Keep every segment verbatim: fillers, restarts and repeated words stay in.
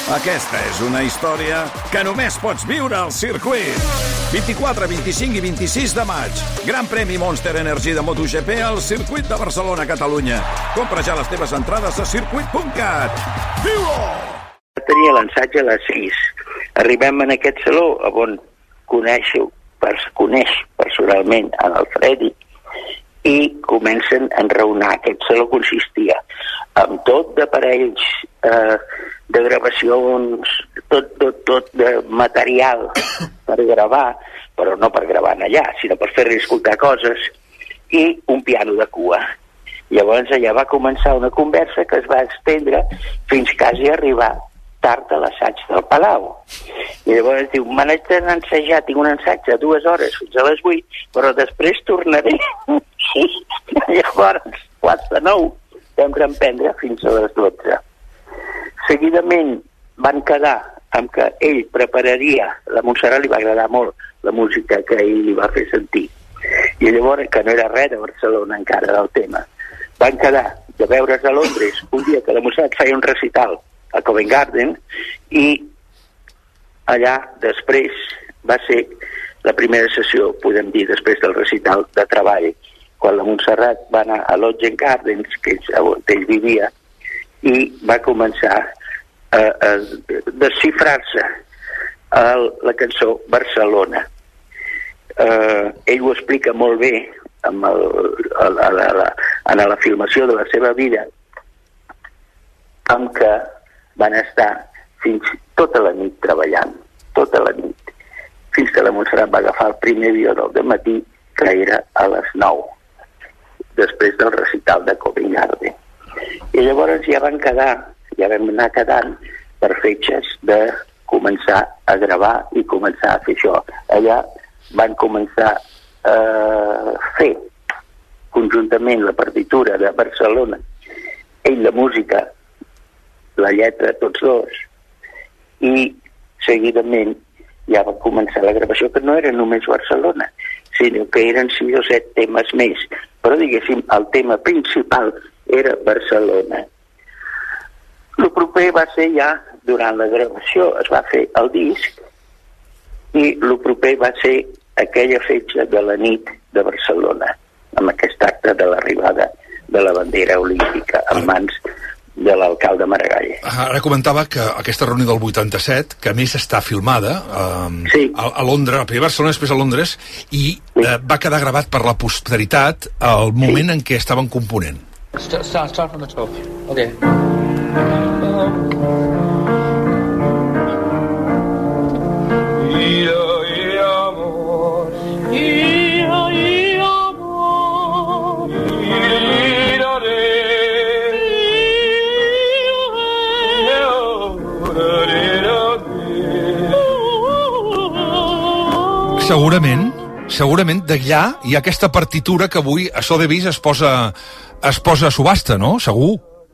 Aquesta és una història que només pots viure al circuit. vint-i-quatre, vint-i-cinc i vint-i-sis de maig. Gran premi Monster Energy de MotoGP al circuit de Barcelona, Catalunya. Compra ja les teves entrades a circuit punt cat. Viu-ho! Tenia l'ensaig a les sis. Arribem en aquest saló on coneixo, coneix personalment en el Freddy i comencen a enraonar. Aquest saló consistia en tot d'aparells eh, de gravacions, tot, tot, tot de material per gravar, però no per gravar allà, sinó per fer-li escoltar coses, i un piano de cua. Llavors allà va començar una conversa que es va estendre fins quasi arribar tard a l'assaig del Palau. I llavors diu, me n'haig d'anar a ensajar, tinc un ensaig de dues hores fins a les vuit, però després tornaré. I llavors, quarts de nou, vam reemprendre fins a les dotze. Seguidament van quedar amb que ell prepararia, la Montserrat li va agradar molt la música que ell li va fer sentir. I llavors, que no era res de Barcelona encara del tema, van quedar de veure's a Londres un dia que la Montserrat feia un recital a Covent Garden, i allà després va ser la primera sessió, podem dir, després del recital de treball, quan la Montserrat va anar a Lodge Gardens, que és on ell vivia, i va començar a, a desxifrar-se a la cançó Barcelona. Uh, ell ho explica molt bé amb el, a la, a la, en la filmació de la seva vida, amb que van estar fins tota la nit treballant, tota la nit, fins que la Montserrat va agafar el primer avió del dematí, que era a les nou, després del recital de Covent Garden. I llavors ja van quedar, ja vam anar quedant per fetges de començar a gravar i començar a fer això. Allà van començar a fer conjuntament la partitura de Barcelona, ell la música, la lletra, tots dos, i seguidament ja va començar la gravació, que no era només Barcelona, sinó que eren sis o set temes més, però diguéssim el tema principal era Barcelona. El proper va ser ja durant la gravació, es va fer el disc, i el proper va ser aquella fetge de la nit de Barcelona, amb aquest acte de l'arribada de la bandera olímpica en mans de l'alcalde Maragall. Ara comentava que aquesta reunió del vuitanta-set, que a més està filmada eh, sí. a, a Londres, primer a Barcelona, després a Londres, i sí. eh, va quedar gravat per la posteritat al moment sí. en què estaven component. Start, start from the top. Okay. Segurament, segurament d'allà hi ha aquesta partitura que avui a Sotheby's es posa, es posa a subhasta, no? Segur.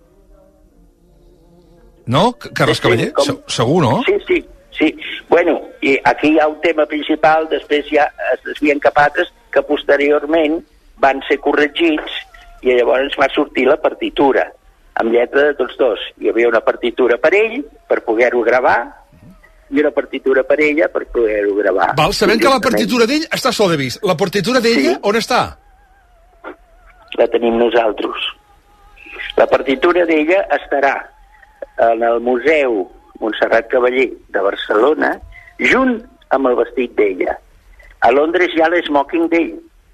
No, Carles sí, Cavaller? com... Se segur, no? Sí, sí, sí. Bueno, i aquí hi ha un tema principal, després ja es desvien cap altres, que posteriorment van ser corregits i llavors va sortir la partitura, amb lletra de tots dos. Hi havia una partitura per ell, per poder-ho gravar, i una partitura per ella per poder-ho gravar. Val, sabem que la partitura d'ell està a Sotheby's. La partitura d'ella, sí. On està? La tenim nosaltres. La partitura d'ella estarà en el Museu Montserrat Cavaller de Barcelona, junt amb el vestit d'ella. A Londres hi ha l'esmoking d'ell.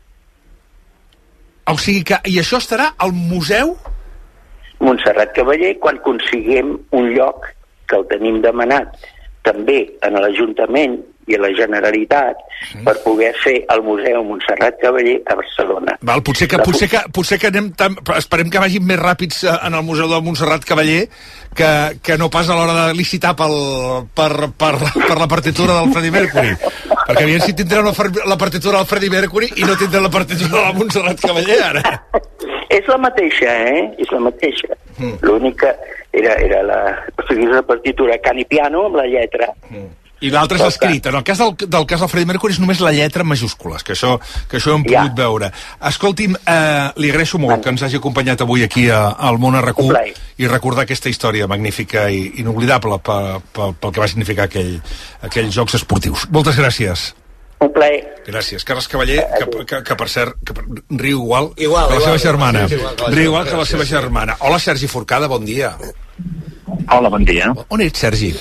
O sigui que... I això estarà al Museu? Montserrat Cavaller, quan consiguem un lloc que el tenim demanat també en l'Ajuntament i a la Generalitat, sí. per poder fer el Museu Montserrat Cavaller a Barcelona. Val, potser que, potser que, potser que anem tan, esperem que vagin més ràpids en el Museu de Montserrat Cavaller que, que no pas a l'hora de licitar pel, per, per, per la partitura del Freddie Mercury. Perquè aviam si tindrem la, la partitura del Freddie Mercury i no tindrem la partitura de la Montserrat Cavaller, ara. És la mateixa, eh? És la mateixa. Mm. L'única era, era la, la partitura can i piano amb la lletra. Mm. I l'altre és l'escrit. En el cas del, del cas del Freddie Mercury és només la lletra en majúscules, que això, que això ho hem pogut ja. veure. Escolti'm, eh, li agraeixo molt que ens hagi acompanyat avui aquí a, al Món R Q i recordar aquesta història magnífica i inoblidable pel, pel, pel que va significar aquell, aquells Jocs Esportius. Moltes gràcies. Un plaer. Gràcies. Carles Cavaller, que, que, que per cert, que riu igual, igual que la igual, seva germana. Sí, igual, riu igual que la seva germana. Hola, Sergi Forcada, bon dia. Hola, bon dia. On ets, Sergi?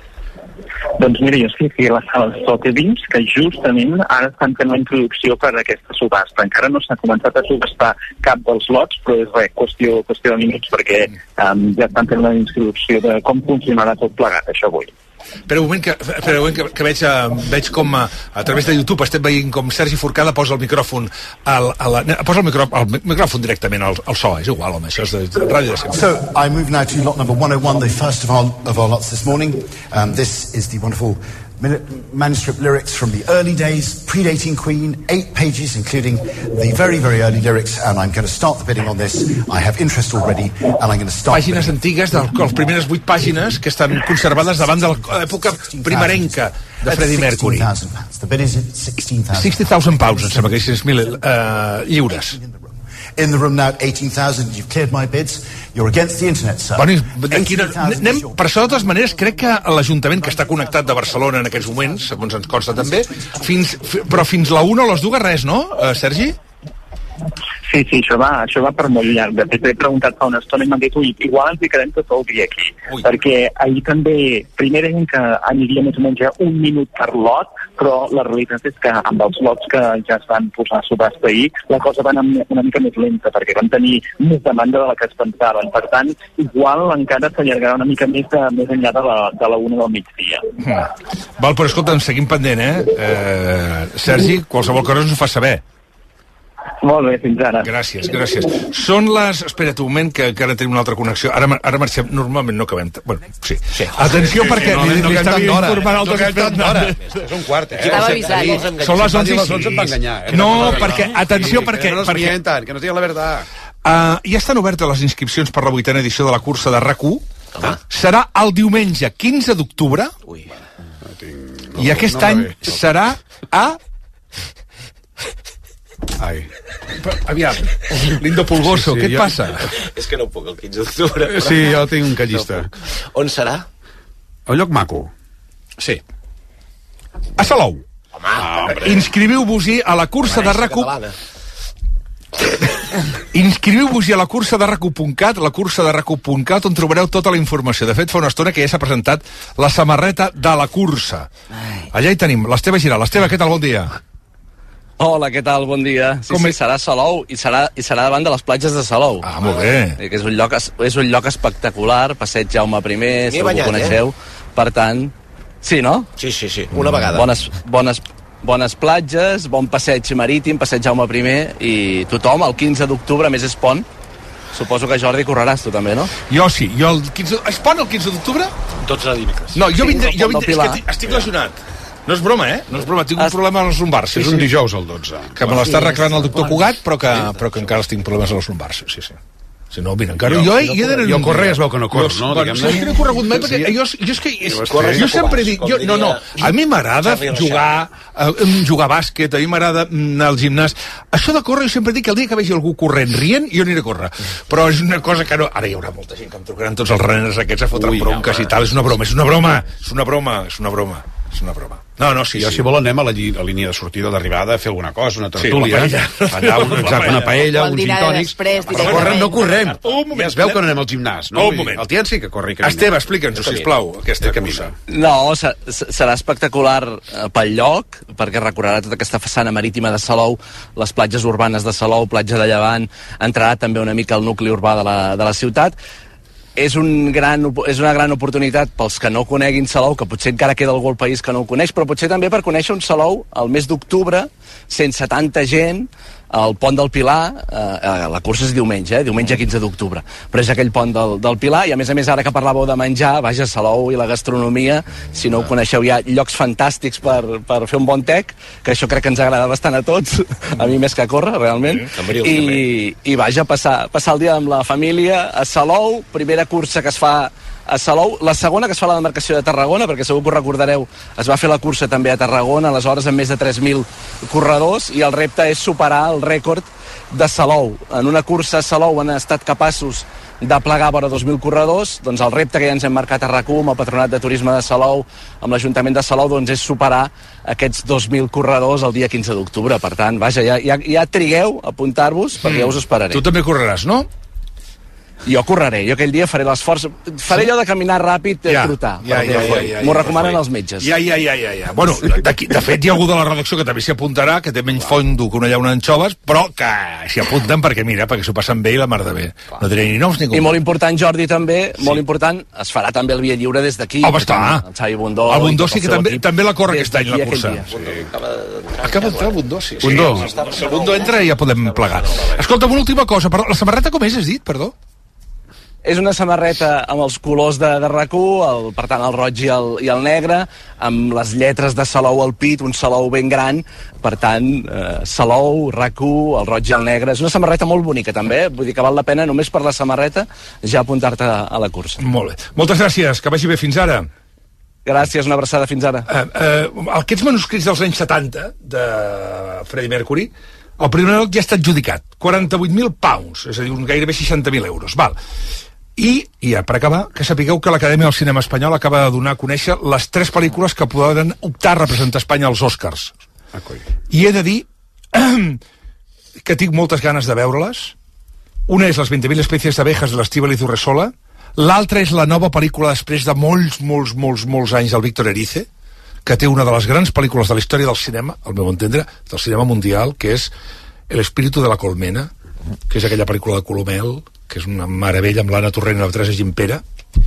Doncs mira, jo estic aquí a la sala de Sotheby's, que justament ara estan fent la introducció per a aquesta subhasta. Encara no s'ha començat a subhastar cap dels lots, però és res, qüestió, qüestió de minuts, perquè um, ja estan fent la introducció de com funcionarà tot plegat, això avui. Espera un moment, que, espera un moment que, que veig, uh, veig com a, a través de YouTube estem veient com Sergi Forcada posa el micròfon al, a la, posa el, micro, el micròfon directament al, al so, és igual, home, això és de, de ràdio de sempre. So, I move now to lot number one oh one, the first of our, of our lots this morning. Um, this is the wonderful manuscript lyrics from the early days, predating Queen, eight pages, including the very, very early lyrics, and I'm going to start the bidding on this. I have interest already, and I'm going to start... Pàgines antigues, de les primeres vuit pàgines, que estan conservades davant de l'època primerenca de Freddie Mercury. The bid is sixteen thousand. sixty thousand pounds, em sembla que sis mil uh, lliures. In the room now, eighteen thousand. You've cleared my bids. You're against the internet, sir. Bueno, quina, anem, per això, de totes maneres, crec que l'Ajuntament, que està connectat de Barcelona en aquests moments, segons ens consta també, fins, però fins la una o les dues res, no, uh, Sergi? Sí, sí, això va, això va per molt llarg. De fet, he preguntat fa una estona i m'han dit, ui, igual ens hi quedem tot el dia aquí. Ui. Perquè ahir també, primer deien que aniria més o menys ja un minut per lot, però la realitat és que amb els lots que ja es van posar a subhasta ahir, la cosa va anar una mica més lenta, perquè van tenir més demanda de la que es pensaven. Per tant, igual encara s'allargarà una mica més, de, més enllà de la, de la una del migdia. Hmm. Val, però escolta, ens seguim pendent, eh? eh? Sergi, qualsevol cosa ens ho fa saber. Molt bé, fins ara. Gràcies, gràcies. Són les... Espera't un moment, que encara tenim una altra connexió. Ara, ara marxem. Normalment no acabem... Bueno, sí. sí. Atenció, sí, perquè... Sí, no, no, no estava informant el doctor Espera. És un quart, eh? Estava avisat. Són les onze i sis. Ens van enganyar, eh? No, perquè... Atenció, perquè... Que no nos mientan, que nos digan la verdad. Uh, ja estan obertes les inscripcions per la vuitena edició de la cursa de R A Q. Ah. Serà el diumenge quinze d'octubre. Ui. I aquest no any serà a... Ai. Aviam, Lindo Pulgoso, sí, sí, què et jo... passa? És que no puc el quinze d'octubre. Però... Sí, jo tinc un callista. No on serà? Un lloc maco. Sí. A Salou. Home, ah, inscriviu-vos-hi a la cursa de R A Q. Inscriviu-vos-hi a la cursa de R A Q punt cat, la cursa de R A Q punt cat, on trobareu tota la informació. De fet, fa una estona que ja s'ha presentat la samarreta de la cursa. Allà hi tenim l'Esteve Giral. Esteve, què tal? Bon dia. Hola, què tal? Bon dia. Sí, Com sí, és? Serà a Salou i serà, i serà davant de les platges de Salou. Ah, molt bé. Que és un lloc, és un lloc espectacular, passeig Jaume primer, segur que ho coneixeu. Eh? Per tant, sí, no? Sí, sí, sí, una vegada. Bones, bones, bones platges, bon passeig marítim, passeig Jaume primer, i tothom, el quinze d'octubre, més és pont. Suposo que, Jordi, correràs tu també, no? Jo sí, jo el quinze... És pont el quinze d'octubre? dotze de dimecres. No, jo vindré... Jo vindré és que estic lesionat. No és broma, eh? No és broma, tinc un problema a les lumbars. Sí, és un dijous, el dotze. Que me l'està arreglant el doctor Cugat, però que, però que encara tinc problemes a les lumbars. Sí, sí. Si no, mira, encara... Jo, jo, jo, jo, jo corre es veu que no corres, no? Bueno, sí, que no he corregut mai, perquè jo, jo és que... És, jo sempre dic... Jo, no, no, a mi m'agrada jugar, jugar a bàsquet, a mi m'agrada anar al gimnàs. Això de córrer, jo sempre dic que el dia que vegi algú corrent, rient, jo aniré a córrer. Però és una cosa que no... Ara hi haurà molta gent que em trucaran tots els reners aquests a fotre bronques i tal. És una broma, és una broma, és una broma, és una broma. És una broma. No, no, sí, jo, sí. Si vol, anem a la, lli a la línia de sortida o d'arribada a fer alguna cosa, una tertúlia. Sí, allà, un, exacte, una paella, uns gin tònics. Però correm, no correm. Ja es veu que no anem al gimnàs, no? Un moment. El Tian sí que corre i camina. Esteve, explica'ns, sisplau, aquesta cursa. No, serà espectacular pel lloc, perquè recorrerà tota aquesta façana marítima de Salou, les platges urbanes de Salou, platja de Llevant, entrarà també una mica al nucli urbà de la, de la ciutat. És, un gran, és una gran oportunitat pels que no coneguin Salou, que potser encara queda algú al país que no ho coneix, però potser també per conèixer un Salou al mes d'octubre, sense tanta gent, al pont del Pilar. Eh, la cursa és diumenge, eh? Diumenge quinze d'octubre, però és aquell pont del, del Pilar, i a més a més, ara que parlàveu de menjar, vaja, Salou i la gastronomia, si no ho coneixeu, hi ha llocs fantàstics per, per fer un bon tec, que això crec que ens agrada bastant a tots, a mi més que córrer, realment, sí, i, i vaja, passar, passar el dia amb la família a Salou, primera cursa que es fa a Salou. La segona, que es fa a la demarcació de Tarragona, perquè segur que ho recordareu, es va fer la cursa també a Tarragona, aleshores amb més de tres mil corredors, i el repte és superar el rècord de Salou. En una cursa a Salou han estat capaços de plegar vora dos mil corredors, doncs el repte que ja ens hem marcat a RAC u amb el Patronat de Turisme de Salou, amb l'Ajuntament de Salou, doncs és superar aquests dos mil corredors el dia quinze d'octubre. Per tant, vaja, ja, ja, ja trigueu a apuntar-vos, perquè mm. ja us esperaré. Tu també correràs, no? Jo correré, jo aquell dia faré l'esforç, faré allò de caminar ràpid, de ja, trotar. Ja, ja, ja, ja, M'ho ja, recomanen els metges. Ja, ja, ja, ja, ja. Bueno, de, de fet hi ha algú de la redacció que també s'hi apuntarà, que té menys fondo que una llauna d'anxoves, però que s'hi apunten perquè, mira, perquè s'ho passen bé i la mar de bé. No diré ni noms ni com. I molt important, Jordi, també, sí. molt important, es farà també el Via Lliure des d'aquí. Home, està. El Xavi Bundó. El Bundó sí que també, també la corre aquest any, la cursa. Sí. Acaba d'entrar el Bundó, sí. Bundó. Si el Bundó entra ja podem plegar. Escolta'm, una última cosa, la samarreta com és, has dit, perdó? És una samarreta amb els colors de, de RAC u, el, per tant el roig i el, i el negre, amb les lletres de Salou al pit, un Salou ben gran, per tant, eh, Salou, RAC u, el roig i el negre. És una samarreta molt bonica també, vull dir que val la pena només per la samarreta ja apuntar-te a, a la cursa. Molt bé. Moltes gràcies, que vagi bé fins ara. Gràcies, una abraçada fins ara. Uh, uh, aquests manuscrits dels anys setanta de Freddie Mercury, el primer lloc ja està adjudicat, quaranta-vuit mil pounds, és a dir, gairebé seixanta mil euros. Val. I, i ja, per acabar, que sapigueu que l'Acadèmia del Cinema Espanyol acaba de donar a conèixer les tres pel·lícules que poden optar a representar Espanya als Oscars. Ah, I he de dir que tinc moltes ganes de veure-les. Una és Les veinte mil especies d'abejas de l'Estíbaliz Urresola, l'altra és la nova pel·lícula després de molts, molts, molts, molts anys del Víctor Erice, que té una de les grans pel·lícules de la història del cinema, al meu entendre, del cinema mundial, que és El espíritu de la colmena, que és aquella pel·lícula de Colomel, que és una meravella amb l'Anna Torrent i la Teresa Gimpera,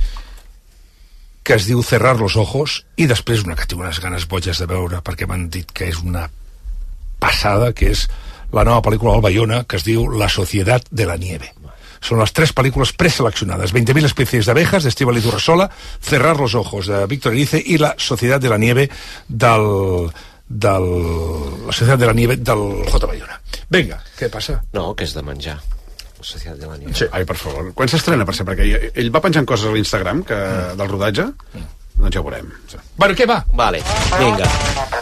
que es diu Cerrar los ojos, i després una que té unes ganes boges de veure, perquè m'han dit que és una passada, que és la nova pel·lícula del Bayona, que es diu La sociedad de la nieve. Són les tres pel·lícules preseleccionades: veinte mil especies d'abejas, d'Estíbaliz Urresola, Cerrar los ojos, de Víctor Erice, i La sociedad de la nieve, del... del... La sociedad de la nieve, del J. Bayona. Vinga, què passa? No, que és de menjar. La societat de la nieve. Sí, ai, per favor. Quan s'estrena, per ser? Perquè ell va penjant coses a l'Instagram que, mm. del rodatge, mm. doncs ja ho veurem. Sí. Bueno, què va? Vale, vinga.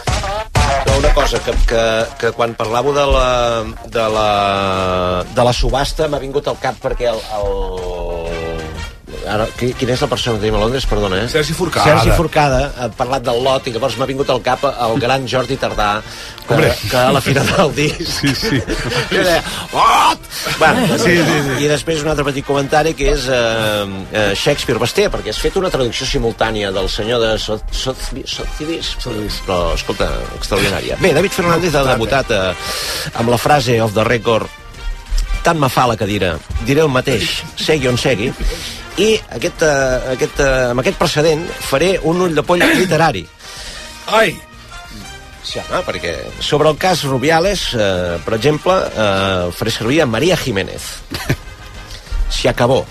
Una cosa, que, que, que quan parlàveu de la, de la, de la subhasta m'ha vingut al cap perquè el... el... Ara, quina és la persona que tenim a Londres? Perdona, eh? Sergi Forcada. Sergi Forcada ha parlat del lot i llavors m'ha vingut al cap el gran Jordi Tardà que, que a la Fira del Disc sí, sí. que deia lot! Bueno, sí, sí, sí. I després un altre petit comentari que és eh, eh, Shakespeare Basté, perquè has fet una traducció simultània del senyor de Sotheby's, però escolta, extraordinària. Bé, David Fernández ha debutat eh, amb la frase of the record: tant me fa la cadira, diré el mateix, segui on segui. I aquest, uh, aquest, uh, amb aquest precedent faré un ull de poll literari. Ai! Sí, home, perquè sobre el cas Rubiales, uh, per exemple, uh, faré servir a María Jiménez. Se acabó.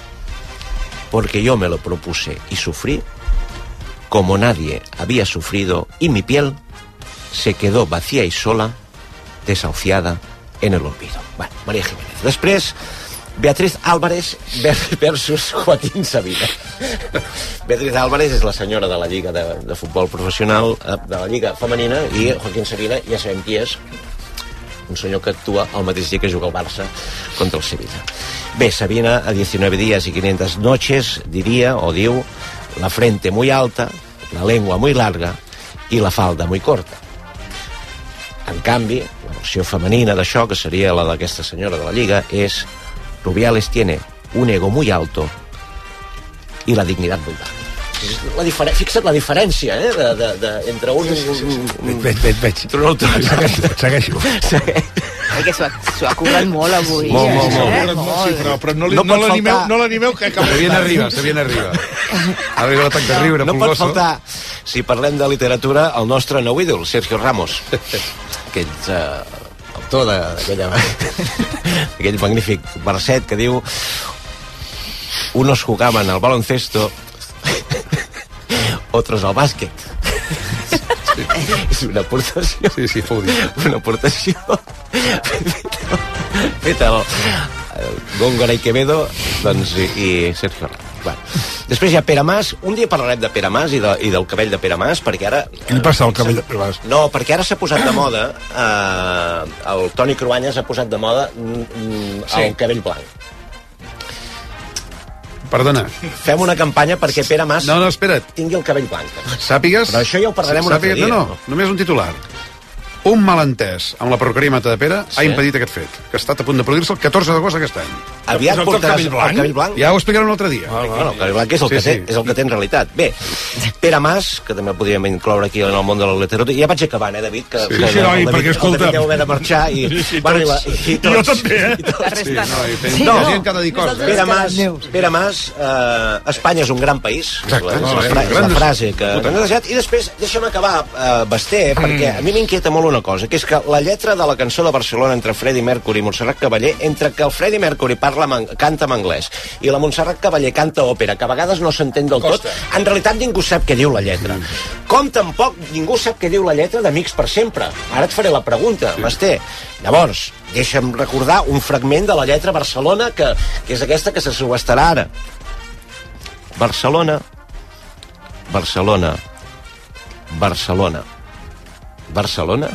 Porque yo me lo propuse y sufrí como nadie había sufrido, y mi piel se quedó vacía y sola, desahuciada en el olvido. Bueno, María Jiménez. Després, Beatriz Álvarez versus Joaquín Sabina. Beatriz Álvarez és la senyora de la Lliga de, de Futbol Professional, de la Lliga Femenina, i Joaquín Sabina ja sabem qui és, un senyor que actua el mateix dia que juga el Barça contra el Sevilla. Bé, Sabina, a diecinueve días y quinientas noches, diria, o diu, la frente muy alta, la lengua muy larga y la falda muy corta. En canvi, la versió femenina d'això, que seria la d'aquesta senyora de la Lliga, és Rubiales tiene un ego muy alto y la dignidad muy baja. La difer... Fixa't la diferència, eh, de, de, de, entre un... Sí, sí, sí. Veig, veig, veig. Segueixo. Perquè s'ho ha currat molt avui. Molt, molt, molt. Eh? molt. Sí, però, però no, li, no, no l'animeu, no l'animeu que cap... Se viene arriba, se viene arriba. Arriba l'atac de riure, no pot faltar, si parlem de literatura, el nostre nou ídol, Sergio Ramos. Aquell uh, autor d'aquella... aquell magnífic verset que diu: unos jugaban al baloncesto, otros al bàsquet. Sí. És una aportació. Sí, sí, fou dit. Una aportació feta el Góngora i Quevedo, doncs, i, i Sergio Ramos. Bueno, Després hi ha Pere Mas. Un dia parlarem de Pere Mas i, de, i del cabell de Pere Mas, perquè ara... Què li passa al cabell de Pere Mas? No, perquè ara s'ha posat de moda, eh, el Toni Cruanyes ha posat de moda mm, el sí. cabell blanc. Perdona. Fem una campanya perquè Pere Mas no, no, espera't. tingui el cabell blanc. Sàpigues... Però això ja ho parlarem un altre dia. No, no, només un titular. Un malentès amb la perruqueria Matadepera sí. ha impedit aquest fet, que ha estat a punt de produir-se el catorze d'agost d'aquest any. Aviat portaràs el cabell blanc? Ja ho explicarem un altre dia. Ah, bueno, el cabell blanc és el, sí, que té, sí. és el que té en realitat. Bé, Pere Mas, que també podríem incloure aquí en el món de la literatura, ja vaig acabant, eh, David? Que, sí, que sí, no, i perquè, escolta... El David deu haver de marxar i... Sí, sí, bueno, i, la, i tots, jo també, eh? I tots, sí, no, i sí, no, gent que ha de dir coses. Pere Mas, Pere Mas eh, Espanya és un gran país. Exacte. És la, és la, és la frase que hem desitjat. I després, deixa'm acabar, eh, Basté, perquè a mi m'inquieta molt una cosa, que és que la lletra de la cançó de Barcelona entre Freddie Mercury i Montserrat Caballé, entre que el Freddie Mercury parla canta en anglès i la Montserrat Caballé canta òpera, que a vegades no s'entén del tot, en realitat ningú sap què diu la lletra. Com tampoc ningú sap què diu la lletra d'Amics per sempre. Ara et faré la pregunta, Basté. Llavors, deixa'm recordar un fragment de la lletra Barcelona, que, que és aquesta que se subestarà ara. Barcelona, Barcelona, Barcelona. Barcelona?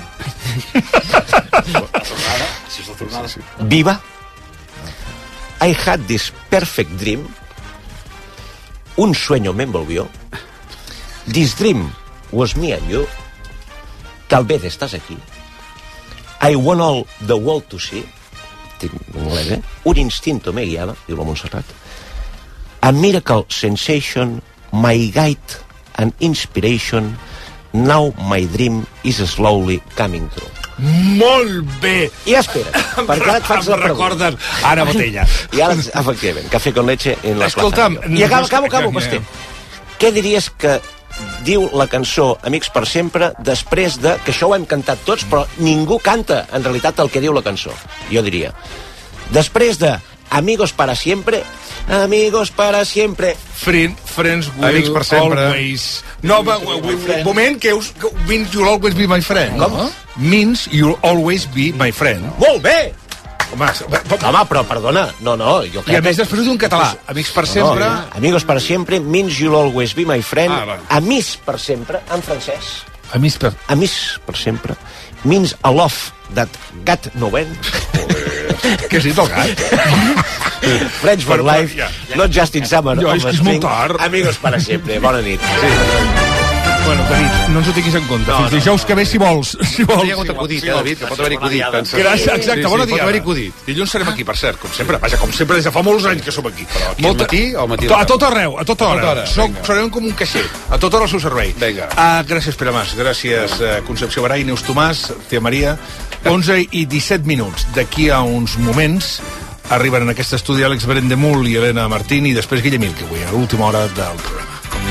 Viva? I had this perfect dream. Un sueño me envolvió. This dream was me and you. Tal vez estás aquí. I want all the world to see. Anglès, eh? Un instinto me guiaba, diu la Montserrat. A miracle sensation, my guide and inspiration. Now my dream is slowly coming true. Molt bé! I espera, perquè ara et faig la pregunta. Recordes Ana Botella. I ara, efectivament, café con leche en la Escolta'm, plaza. I acabo, acabo, acabo, Basté. Què diries que diu la cançó Amics per sempre després de... que això ho hem cantat tots, però ningú canta, en realitat, el que diu la cançó. Jo diria. Després de Amigos para siempre... Amigos para siempre. Friend, friends will Amics per sempre. Always. No, but, moment, que us, means you'll always be my friend. Com? No? Means you'll always be my friend. Molt bé! Home, Home però perdona, no, no. Jo I a més després d'un català. Amics per sempre. No, no. Amigos para siempre means you'll always be my friend. Ah, Amics per sempre, en francès. Amics per... Amics per sempre means a love that gat no ven. Què has dit, el gat? Friends for life, ja, ja. Not just in summer. Jo, és que és molt tard. Amigos para siempre. Bona nit. Sí. Bueno, David, no ens ho tinguis en compte. No, Fins no, dijous que ve, si vols. Si vols. Hi ha hagut acudit, eh, David, que pot haver-hi acudit. Gràcies, exacte, sí, sí, bona dia. Pot haver-hi acudit. Dilluns serem aquí, per cert, com sempre. Vaja, com sempre, des de fa molts anys que som aquí. Però aquí al matí o al matí? A tot arreu, a tota hora. Serem com un caixer. A tota hora al seu servei. Vinga. Uh, gràcies, Pere Mas. Gràcies, uh, Concepció Barai, Neus Tomàs, Tia Maria. onze i disset minuts. D'aquí a uns moments arriben en aquest estudi Àlex Berendemul i Helena Martín i després Guillem Ilque, avui, a l'última hora del programa.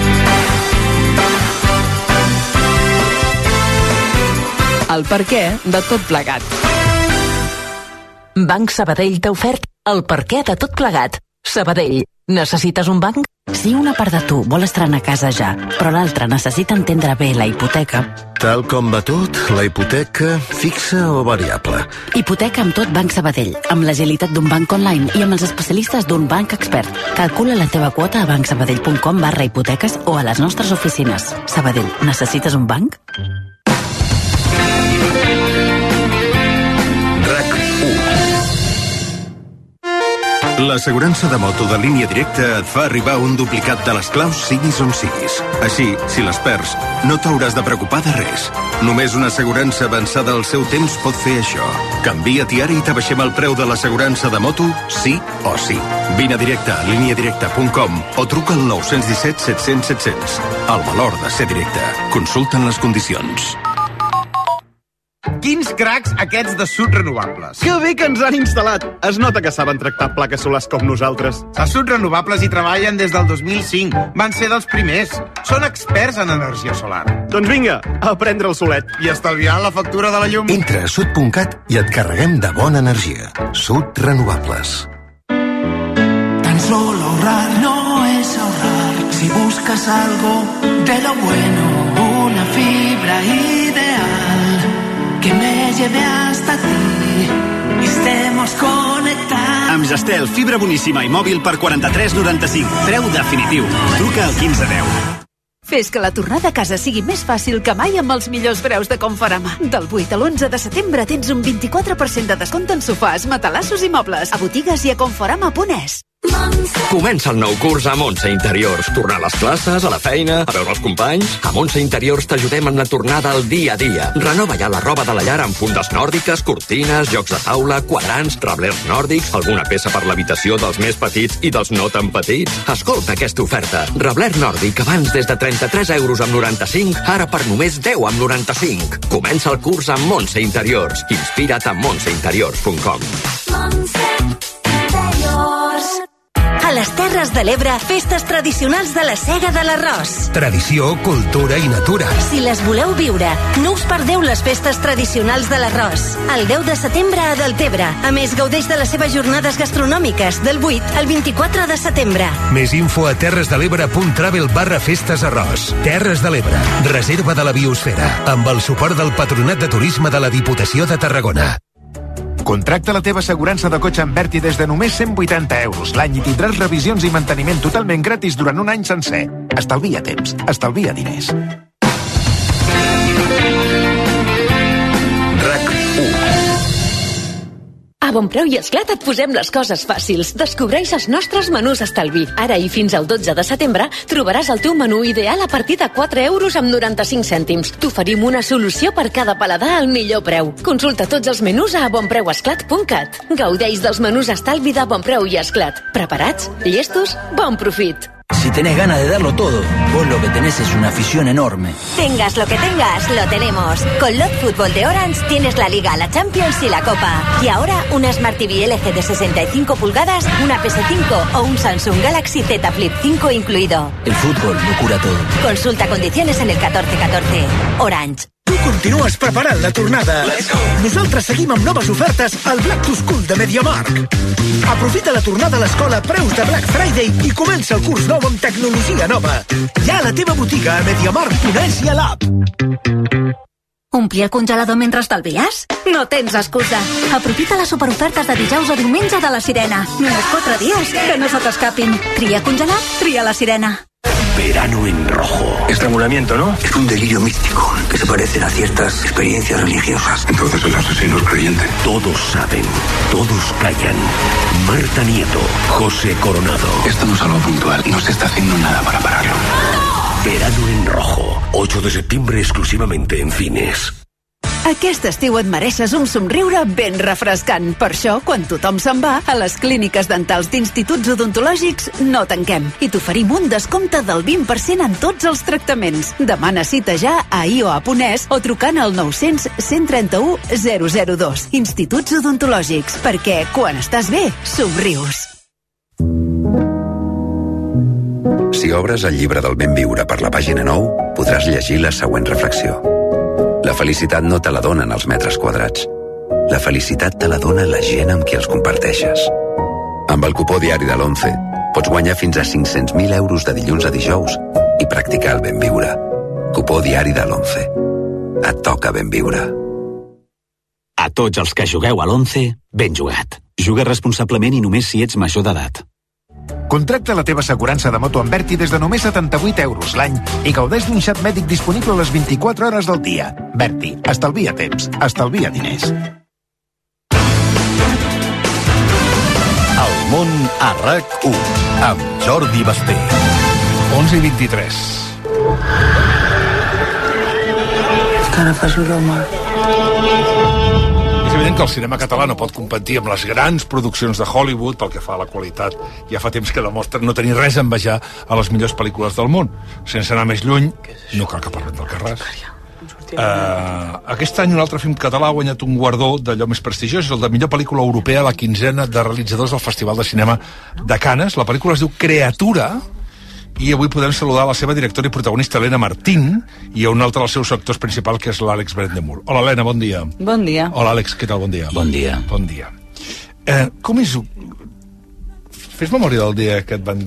El perquè de tot plegat. Banc Sabadell t'ha ofert el perquè de tot plegat. Sabadell, necessites un banc? Si una part de tu vol estrenar casa ja, però l'altra necessita entendre bé la hipoteca... Tal com va tot, la hipoteca fixa o variable? Hipoteca amb tot Banc Sabadell, amb l'agilitat d'un banc online i amb els especialistes d'un banc expert. Calcula la teva quota a bancsabadell.com barra hipoteques o a les nostres oficines. Sabadell, necessites un banc? L'assegurança de moto de Línia Directa et fa arribar un duplicat de les claus siguis on siguis. Així, si les perds, no t'hauràs de preocupar de res. Només una assegurança avançada al seu temps pot fer això. Canvia't ara i t'abaixem el preu de l'assegurança de moto, sí o sí. Vine a directe a línia directa punt com o truca al nou cents disset set cents set cents. El valor de ser directe. Consulten les condicions. Quins cracs aquests de Sud Renovables. Que bé que ens han instal·lat. Es nota que saben tractar plaques solars com nosaltres. A Sud Renovables hi treballen des del dos mil cinc. Van ser dels primers. Són experts en energia solar. Doncs vinga, a prendre el solet. I estalviar la factura de la llum. Entra a sud punt cat i et carreguem de bona energia. Sud Renovables. Tan solo ahorrar no es ahorrar. Si buscas algo de lo bueno, una fibra ideal que me lleve hasta ti. y estemos conectados. Amb Gestel, fibra boníssima i mòbil per quaranta-tres noranta-cinc. Preu definitiu. Truca al quinze deu. Fes que la tornada a casa sigui més fàcil que mai amb els millors preus de Conforama. Del vuit a l'onze de setembre tens un vint-i-quatre per cent de descompte en sofàs, matalassos i mobles. A botigues i a conforama punt es. Comença el nou curs a Montse Interiors. Tornar a les classes, a la feina, a veure els companys. A Montse Interiors t'ajudem en la tornada al dia a dia. Renova ja la roba de la llar amb fundes nòrdiques, cortines, jocs de taula, quadrants, reblers nòrdics, alguna peça per l'habitació dels més petits i dels no tan petits. Escolta aquesta oferta. Rebler nòrdic abans des de trenta-tres euros amb noranta-cinc, ara per només deu amb noranta-cinc. Comença el curs amb Montse Interiors. Inspira't a montse interiors punt com. Montse Interiors. A les Terres de l'Ebre, festes tradicionals de la Sega de l'Arròs. Tradició, cultura i natura. Si les voleu viure, no us perdeu les festes tradicionals de l'Arròs. El deu de setembre a Deltebre. A més, gaudeix de les seves jornades gastronòmiques del vuit al vint-i-quatre de setembre. Més info a terresdelebre punt travel barra festes arròs. Terres de l'Ebre, reserva de la biosfera, amb el suport del Patronat de Turisme de la Diputació de Tarragona. Contracta la teva assegurança de cotxe amb Berti des de només cent vuitanta euros l'any i tindràs revisions i manteniment totalment gratis durant un any sencer. Estalvia temps, estalvia diners. A Bonpreu i Esclat et posem les coses fàcils. Descobreix els nostres menús estalvi. Ara i fins al dotze de setembre trobaràs el teu menú ideal a partir de quatre euros amb noranta-cinc cèntims. T'oferim una solució per cada paladar al millor preu. Consulta tots els menús a bonpreuesclat punt cat. Gaudeix dels menús estalvi de Bonpreu i Esclat. Preparats? Llestos? Bon profit! Si tenés ganas de darlo todo, vos lo que tenés es una afición enorme. Tengas lo que tengas, lo tenemos. Con Lot Fútbol de Orange tienes la Liga, la Champions y la Copa. Y ahora una Smart T V L G de sesenta y cinco pulgadas, una P S cinco o un Samsung Galaxy Z Flip cinco incluido. El fútbol lo cura todo. Consulta condiciones en el catorze catorze. Orange. Tu continues preparant la tornada. Nosaltres seguim amb noves ofertes al Black to School de MediaMarkt. Aprofita la tornada a l'escola a preus de Black Friday i comença el curs nou amb tecnologia nova. Ja a la teva botiga a MediaMarkt punt es i a l'app. Omplir el congelador mentre estalvies? No tens excusa. Aprofita les superofertes de dijous a diumenge de la Sirena. Només quatre dies, que no se t'escapin. Tria congelat, tria la Sirena. Verano en rojo. Estrangulamiento, ¿no? Es un delirio místico que se parece a ciertas experiencias religiosas. Entonces el asesino es creyente. Todos saben, todos callan. Marta Nieto, José Coronado. Esto no es algo puntual, no se está haciendo nada para pararlo. Verano en rojo, ocho de septiembre exclusivamente en cines. Aquest estiu et mereixes un somriure ben refrescant. Per això, quan tothom se'n va, a les clíniques dentals d'instituts odontològics no tanquem i t'oferim un descompte del vint per cent en tots els tractaments. Demana cita ja a i o a punt es o trucant al nou-cents cent trenta-u zero zero dos. Instituts odontològics, perquè quan estàs bé, somrius. Si obres el llibre del ben viure per la pàgina nou, podràs llegir la següent reflexió. La felicitat no te la donen els metres quadrats. La felicitat te la dona la gent amb qui els comparteixes. Amb el cupó diari de l'once pots guanyar fins a cinc-cents mil euros de dilluns a dijous i practicar el ben viure. Cupó diari de l'once. Et toca ben viure. A tots els que jugueu a l'once, ben jugat. Juga responsablement i només si ets major d'edat. Contracta la teva assegurança de moto amb Berti des de només setanta-vuit euros l'any i gaudeix d'un xat mèdic disponible a les vint-i-quatre hores del dia. Berti, estalvia temps, estalvia diners. El món a RAC u amb Jordi Basté. onze i vint-i-tres. Encara fas broma. És evident que el cinema català no pot competir amb les grans produccions de Hollywood pel que fa a la qualitat. Ja fa temps que demostren no tenir res a envejar a les millors pel·lícules del món. Sense anar més lluny, no cal que parlem del Carràs. Uh, aquest any un altre film català ha guanyat un guardó d'allò més prestigiós, el de millor pel·lícula europea, la quinzena de realitzadors del Festival de Cinema de Canes. La pel·lícula es diu Creatura, i avui podem saludar la seva directora i protagonista, Helena Martín, i a un altre dels seus actors principals, que és l'Àlex Brendemur. Hola, Helena, bon dia. Bon dia. Hola, Àlex, què tal? Bon dia. Bon dia. Bon dia. Eh, com és... Fes memòria del dia que et van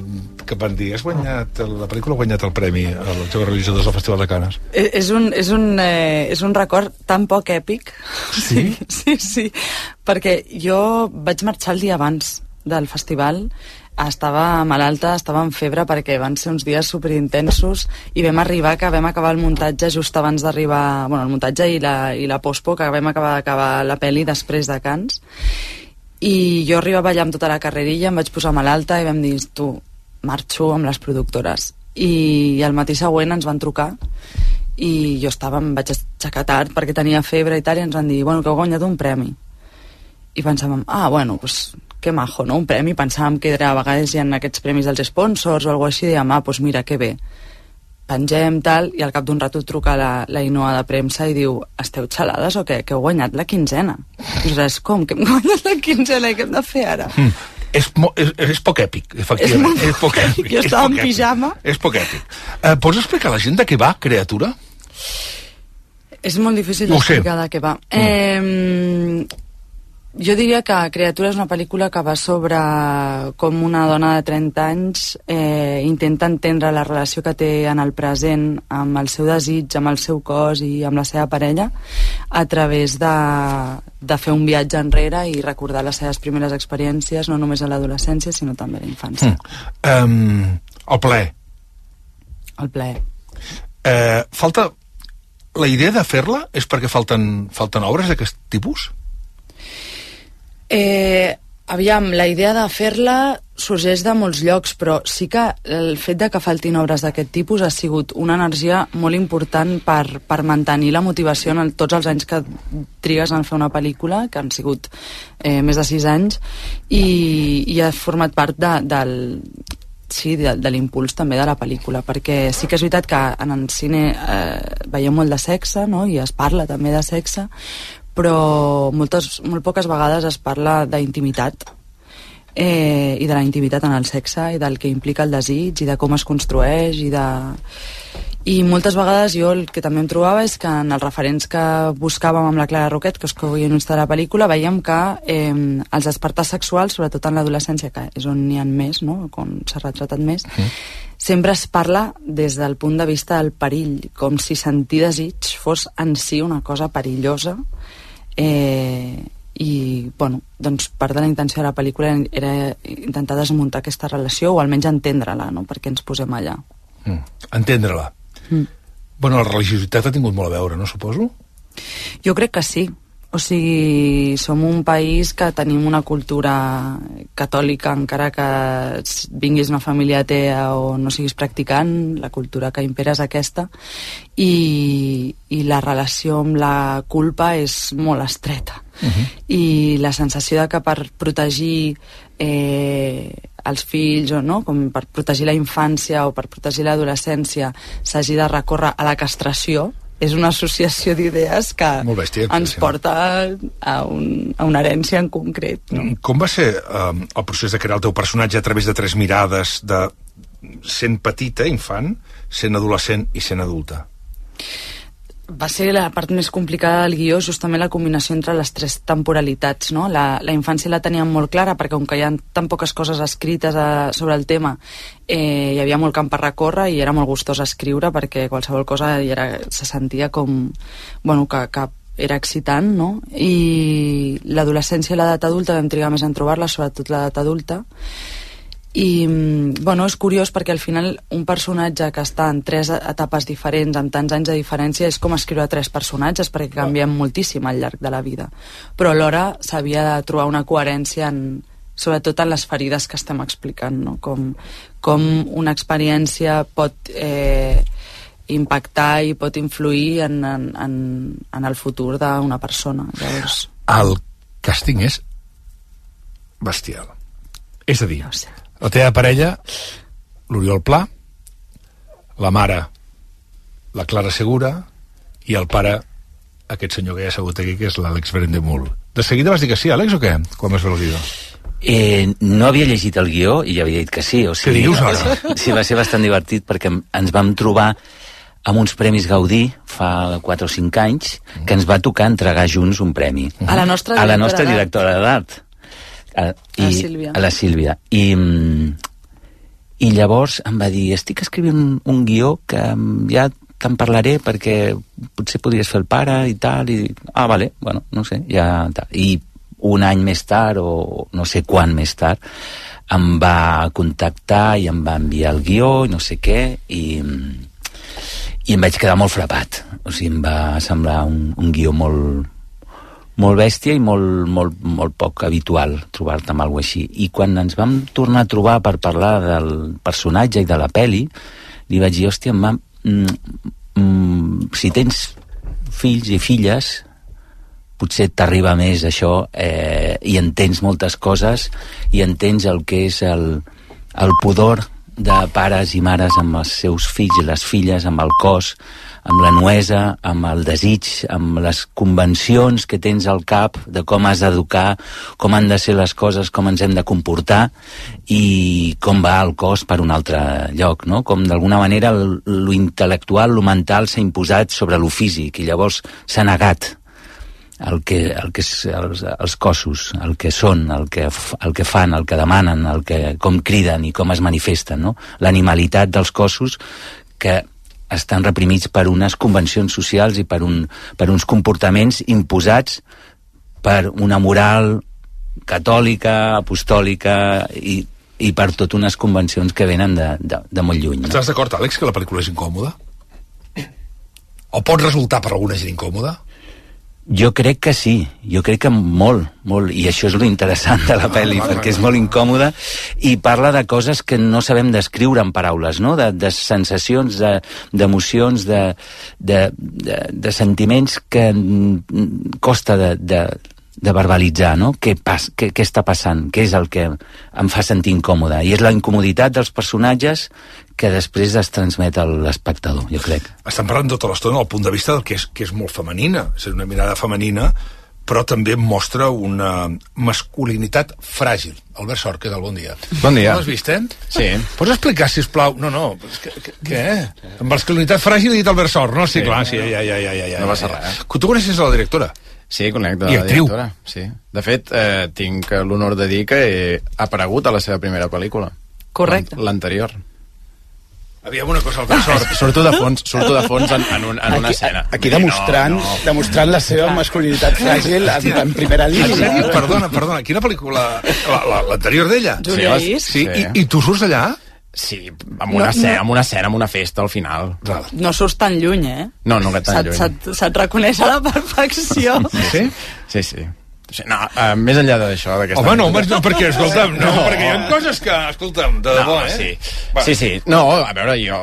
que van dir, has guanyat, la pel·lícula ha guanyat el premi als Jocs Realitzadors del Festival de Canes. És un, és un, eh, és un record tan poc èpic. Sí? Sí, sí, perquè jo vaig marxar el dia abans del festival, estava malalta, estava en febre perquè van ser uns dies superintensos i vam arribar que vam acabar el muntatge just abans d'arribar, bueno, el muntatge i la, i la pospo, que vam acabar d'acabar la pel·li després de Cans, i jo arribava allà amb tota la carrerilla, em vaig posar malalta i vam dir, tu, marxo amb les productores, i al matí següent ens van trucar i jo estava, em vaig aixecar tard perquè tenia febre i tal, i ens van dir, bueno, que heu guanyat un premi, i pensàvem, ah, bueno, pues que majo, no? Un premi, pensàvem que era, a vegades hi ha aquests premis dels sponsors o alguna cosa així, i dèiem, ah, pues mira, que bé, pengem tal, i al cap d'un rato truca la, la Ainhoa de premsa i diu, esteu xalades o què? Que heu guanyat la quinzena. I nosaltres, com? Que hem guanyat la quinzena i què hem de fer ara? Mm. És, mo, és, és poc èpic, efectivament. És, és poc èpic. Jo estava en pijama. És poc èpic. Uh, pots explicar a la gent de què va, Criatura? És molt difícil d'explicar de què va. Mm. Eh, jo diria que Criatura és una pel·lícula que va sobre com una dona de trenta anys eh, intenta entendre la relació que té en el present amb el seu desig, amb el seu cos i amb la seva parella a través de, de fer un viatge enrere i recordar les seves primeres experiències, no només a l'adolescència sinó també a la infància. Mm. Um, el plaer. El plaer. Eh, falta... La idea de fer-la és perquè falten, falten obres d'aquest tipus? Eh, aviam, la idea de fer-la sorgeix de molts llocs, però sí que el fet de que faltin obres d'aquest tipus ha sigut una energia molt important per, per mantenir la motivació en el, tots els anys que trigues en fer una pel·lícula, que han sigut eh, més de sis anys, i, i ha format part de, del... sí, de, de l'impuls també de la pel·lícula, perquè sí que és veritat que en el cine eh, veiem molt de sexe, no? I es parla també de sexe, però moltes, molt poques vegades es parla d'intimitat eh, i de la intimitat en el sexe i del que implica el desig i de com es construeix i de... I moltes vegades jo el que també em trobava és que en els referents que buscàvem amb la Clara Roquet, que és co-guionista de la pel·lícula, veiem que eh, els despertars sexuals, sobretot en l'adolescència, que és on n'hi ha més, no? On s'ha retratat més, mm. sempre es parla des del punt de vista del perill, com si sentir desig fos en si una cosa perillosa. Eh, i bueno, doncs part de la intenció de la pel·lícula era intentar desmuntar aquesta relació o almenys entendre-la, no? Perquè ens posem allà. Mm. Entendre-la. Mm. Bueno, la religiositat ha tingut molt a veure, no, suposo? Jo crec que sí. O sigui, som un país que tenim una cultura catòlica, encara que vinguis d'una família atea o no siguis practicant, la cultura que impera és aquesta, i, i la relació amb la culpa és molt estreta. Uh-huh. I la sensació de que per protegir eh, els fills o no, com per protegir la infància o per protegir l'adolescència s'hagi de recórrer a la castració és una associació d'idees que bèstia, ens sí. porta a, un, a una herència en concret, no? Com va ser um, el procés de crear el teu personatge a través de tres mirades, de sent petita, infant, sent adolescent i sent adulta? Va ser la part més complicada del guió, justament la combinació entre les tres temporalitats, no? La, la infància la teníem molt clara, perquè com que hi ha tan poques coses escrites a, sobre el tema, eh, hi havia molt camp per recórrer i era molt gustós escriure, perquè qualsevol cosa era, se sentia com... Bueno, que, que era excitant, no? I l'adolescència i l'edat adulta vam trigar més en trobar-la, sobretot l'edat adulta. I, bueno, és curiós perquè al final un personatge que està en tres etapes diferents, amb tants anys de diferència, és com escriure tres personatges, perquè canviem moltíssim al llarg de la vida. Però alhora s'havia de trobar una coherència, en, sobretot en les ferides que estem explicant, no? Com, com una experiència pot eh, impactar i pot influir en, en, en, en el futur d'una persona. Llavors... El càsting és bestial. És a dir... No sé. La teva parella, l'Oriol Pla, la mare, la Clara Segura, i el pare, aquest senyor que ja ha assegut aquí, que és l'Àlex Brendemul. De seguida vas dir que sí, Àlex, o què? Quan vas veure el guió? Eh, no havia llegit el guió i havia dit que sí. O sigui, què dius ara? Sí, va ser bastant divertit perquè ens vam trobar amb uns premis Gaudí fa quatre o cinc anys que ens va tocar entregar junts un premi. A la nostra a la nostra directora d'art. A, i, a, Sílvia. a la Sílvia i, I llavors em va dir, estic escrivint un, un guió que ja te'n parlaré perquè potser podries fer el pare i tal, i ah, vale, bueno, no sé, ja tal. I un any més tard, o no sé quan més tard, em va contactar i em va enviar el guió i no sé què, i, i em vaig quedar molt frapat. O sigui, em va semblar un, un guió molt, molt bèstia i molt, molt, molt poc habitual trobar-te amb alguna cosa així. I quan ens vam tornar a trobar per parlar del personatge i de la peli, li vaig dir, hòstia, mam, mm, mm, si tens fills i filles, potser t'arriba més això, eh, i entens moltes coses, i entens el que és el, el pudor de pares i mares amb els seus fills i les filles, amb el cos, amb la nuesa, amb el desig, amb les convencions que tens al cap de com has d'educar, com han de ser les coses, com ens hem de comportar i com va el cos per un altre lloc, no? Com d'alguna manera lo intel·lectual, lo mental s'ha imposat sobre lo físic i llavors s'ha negat el que, el que és, els, els cossos, el que són, el que, el que fan, el que demanen, el que, com criden i com es manifesten, no? L'animalitat dels cossos que estan reprimits per unes convencions socials i per, un, per uns comportaments imposats per una moral catòlica, apostòlica i, i per totes unes convencions que venen de, de, de molt lluny. No? Estàs d'acord, Àlex, que la pel·lícula és incòmoda? O pot resultar per alguna gent incòmoda? Jo crec que sí, jo crec que molt, molt, i això és lo interessant de la pel·li, ah, perquè és molt incòmoda i parla de coses que no sabem descriure en paraules, no? De, de sensacions, de, d'emocions, de, de, de, de sentiments que costa de, de, de verbalitzar, no? Què, pas, què, què està passant? Què és el que em fa sentir incòmode? I és la incomoditat dels personatges que després es transmet a l'espectador, jo crec. Estan parlant tota l'estona del punt de vista del que és, que és molt femenina, és una mirada femenina, però també mostra una masculinitat fràgil. Albert Sort, què tal? Bon dia. Bon dia. No l'has vist, eh? Sí. Pots explicar, sisplau? No, no, que, que, què? Amb masculinitat fràgil he dit Albert Sort, no? Sí, sí, clar, sí, ja, ja, ja, ja, ja. No passa res. Tu coneixes la directora? Sí, conec de la directora. Sí. De fet, eh, tinc l'honor de dir que he aparegut a la seva primera pel·lícula. Correcte. L'anterior. Aviam una cosa, Albert Sort. Surto de fons, surto de fons en, en, un, en una aquí, escena. Aquí demostrant, no, no. demostrant la seva masculinitat fràgil en, en primera línia. En perdona, perdona, quina pel·lícula? L'anterior d'ella? Sí, sí. I, I tu surts allà? Sí, amb una, no, escena, no. amb una escena, amb una festa al final. No surts tan lluny, eh? No, no que tan se't, lluny. Se't, se't reconeix a la perfecció. Sí? Sí, sí. No, uh, més enllà d'això... Home, no, home, no, perquè, escolta'm, no, no, perquè hi ha coses que, escolta'm, de debò, no, eh? Sí. Bueno. sí, sí. No, a veure, jo,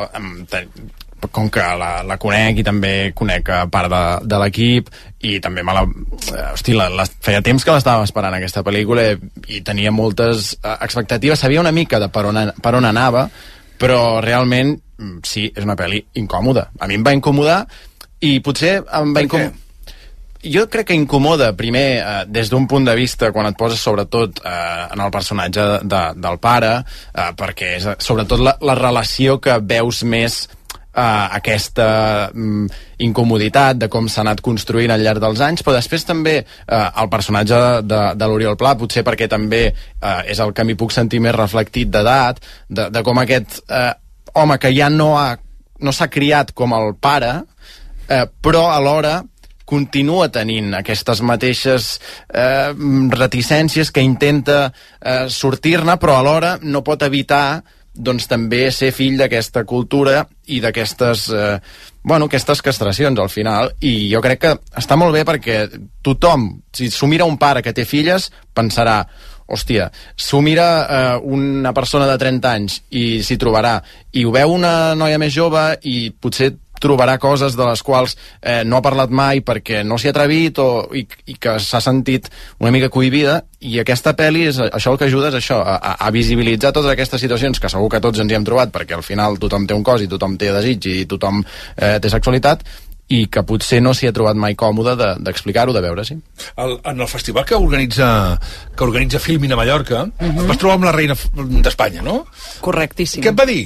com que la, la conec i també conec part de, de l'equip i també me la... Hosti, la, la, feia temps que l'estava esperant, aquesta pel·lícula, i tenia moltes expectatives. Sabia una mica de per on, per on anava, però realment, sí, és una pel·li incòmoda. A mi em va incomodar i potser em va incomodar... Jo crec que incomoda, primer, eh, des d'un punt de vista, quan et poses sobretot eh, en el personatge de, del pare, eh, perquè és sobretot la, la relació que veus més eh, aquesta mm, incomoditat de com s'ha anat construint al llarg dels anys, però després també eh, el personatge de, de l'Oriol Pla, potser perquè també eh, és el que m'hi puc sentir més reflectit d'edat, de, de com aquest eh, home que ja no ha, no s'ha criat com el pare, eh, però alhora continua tenint aquestes mateixes eh, reticències que intenta eh, sortir-ne, però alhora no pot evitar doncs també ser fill d'aquesta cultura i d'aquestes eh, bueno, aquestes castracions al final, i jo crec que està molt bé perquè tothom, si s'ho mira un pare que té filles, pensarà hòstia, s'ho mira eh, una persona de trenta anys i s'hi trobarà, i ho veu una noia més jove i potser trobarà coses de les quals eh, no ha parlat mai perquè no s'hi ha atrevit o, i, i que s'ha sentit una mica cohibida, i aquesta pel·li és, això el que ajuda és això, a, a visibilitzar totes aquestes situacions que segur que tots ens hi hem trobat, perquè al final tothom té un cos i tothom té desig i tothom eh, té sexualitat, i que potser no s'hi ha trobat mai còmode d'explicar-ho, de, de veure, sí. El, en el festival que organitza que organitza Filmin a Mallorca, uh-huh. vas trobar amb la reina d'Espanya, no? Correctíssim. Què et va dir?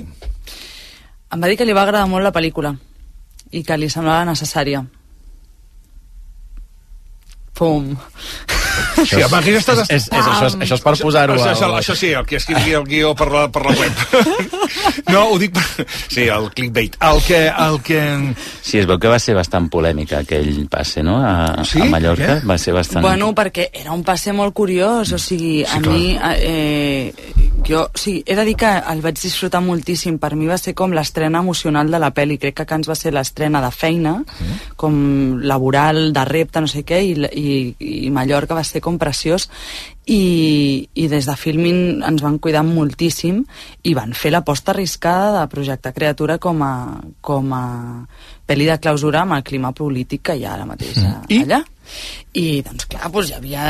Em va dir que li va agradar molt la pel·lícula i que li semblava necessària. Pum. Sí, home, hagués estat... És, és, és, això, és, això és per posar-ho... Això, això, al- això sí, el que escrigui el guió per la, per la web. No, ho dic per... Sí, el clickbait. El que... El que... Sí, es veu que va ser bastant polèmica aquell passe, no? A, Sí? a Mallorca. Què? Va ser bastant... Bueno, perquè era un passe molt curiós, o sigui, a Sí, mi... Eh, jo, o sigui, he de dir que el vaig disfrutar moltíssim. Per mi va ser com l'estrena emocional de la pel·li. Crec que Cans va ser l'estrena de feina, mm. com laboral, de repte, no sé què, i, i, i Mallorca va ser com preciós. I, i des de Filmin ens van cuidar moltíssim i van fer l'aposta arriscada de projectar Criatura com a, com a pel·li de clausura amb el clima polític que hi ha ara mateix mm. I? allà. I doncs clar, doncs hi havia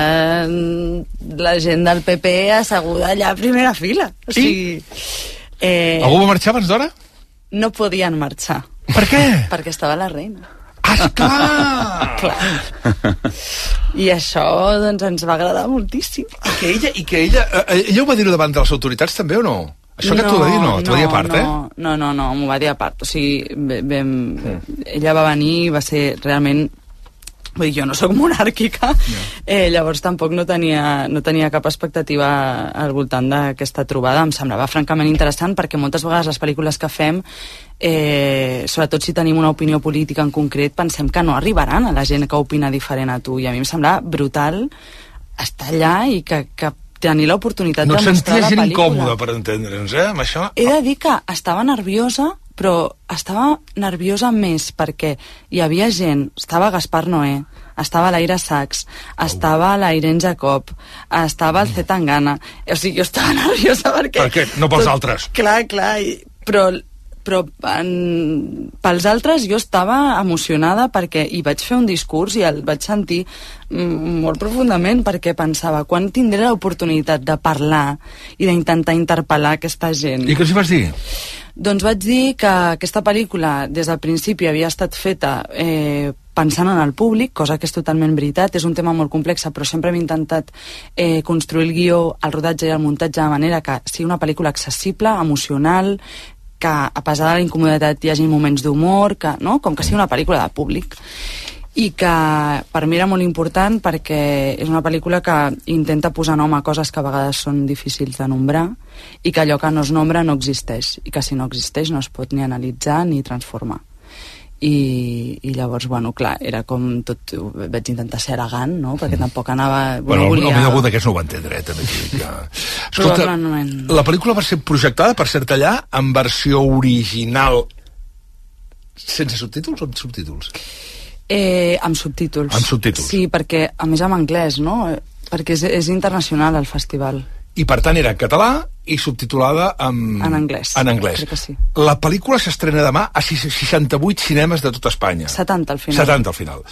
la gent del P P asseguda allà a primera fila. O sigui, eh, Algú va marxar abans d'hora? no podien marxar. Per què? Perquè estava la reina. Ah, clar! clar. I això doncs, ens va agradar moltíssim. I que ella, i que ella, eh, ella ho va dir davant de les autoritats també o no? Això que t'ho va dir no, t'ho va dir a part, no, eh? No, no, no, m'ho va dir a part. O sigui, vam, mm. ella va venir i va ser realment... Vull dir, jo no sóc monàrquica, no. eh, llavors tampoc no tenia, no tenia cap expectativa al voltant d'aquesta trobada. Em semblava francament interessant perquè moltes vegades les pel·lícules que fem, eh, sobretot si tenim una opinió política en concret, pensem que no arribaran a la gent que opina diferent a tu. I a mi em semblava brutal estar allà i que, que tenir l'oportunitat no de mostrar la pel·lícula. No et senties incòmode, per entendre'ns, eh, amb això? He de dir que estava nerviosa, però estava nerviosa més perquè hi havia gent, estava Gaspar Noé, estava l'Aire Sachs, estava la Irene Jacob, estava el C. Tangana, o sigui, jo estava nerviosa perquè... Per què? No pels altres. Clar, clar, i, però, però en, pels altres jo estava emocionada perquè hi vaig fer un discurs i el vaig sentir mm, molt profundament perquè pensava, quan tindré l'oportunitat de parlar i d'intentar interpel·lar aquesta gent? I què els hi vas dir? Doncs vaig dir que aquesta pel·lícula des del principi havia estat feta eh, pensant en el públic, cosa que és totalment veritat, és un tema molt complex, però sempre hem intentat eh, construir el guió, el rodatge i el muntatge de manera que sigui una pel·lícula accessible, emocional, que a pesar de la incomoditat hi hagi moments d'humor, que, no? Com que sigui una pel·lícula de públic. I que per mi era molt important perquè és una pel·lícula que intenta posar nom a coses que a vegades són difícils de nombrar i que allò que no es nombra no existeix i que si no existeix no es pot ni analitzar ni transformar. I, i llavors, bueno, clar, era com tot, vaig intentar ser elegant, no? Perquè tampoc anava... Bueno, volia... potser algú d'aquests no ho entendré, també. Ja. Escolta, la pel·lícula va ser projectada, per cert, allà, en versió original sense subtítols o amb subtítols? Eh, amb subtítols. Amb subtítols. Sí, perquè, a més, en anglès, no? Perquè és, és internacional, el festival. I, per tant, era català i subtitulada en... En anglès. En anglès. Crec que sí. La pel·lícula s'estrena demà a seixanta-vuit cinemes de tot Espanya. setanta, al final. setanta, al final.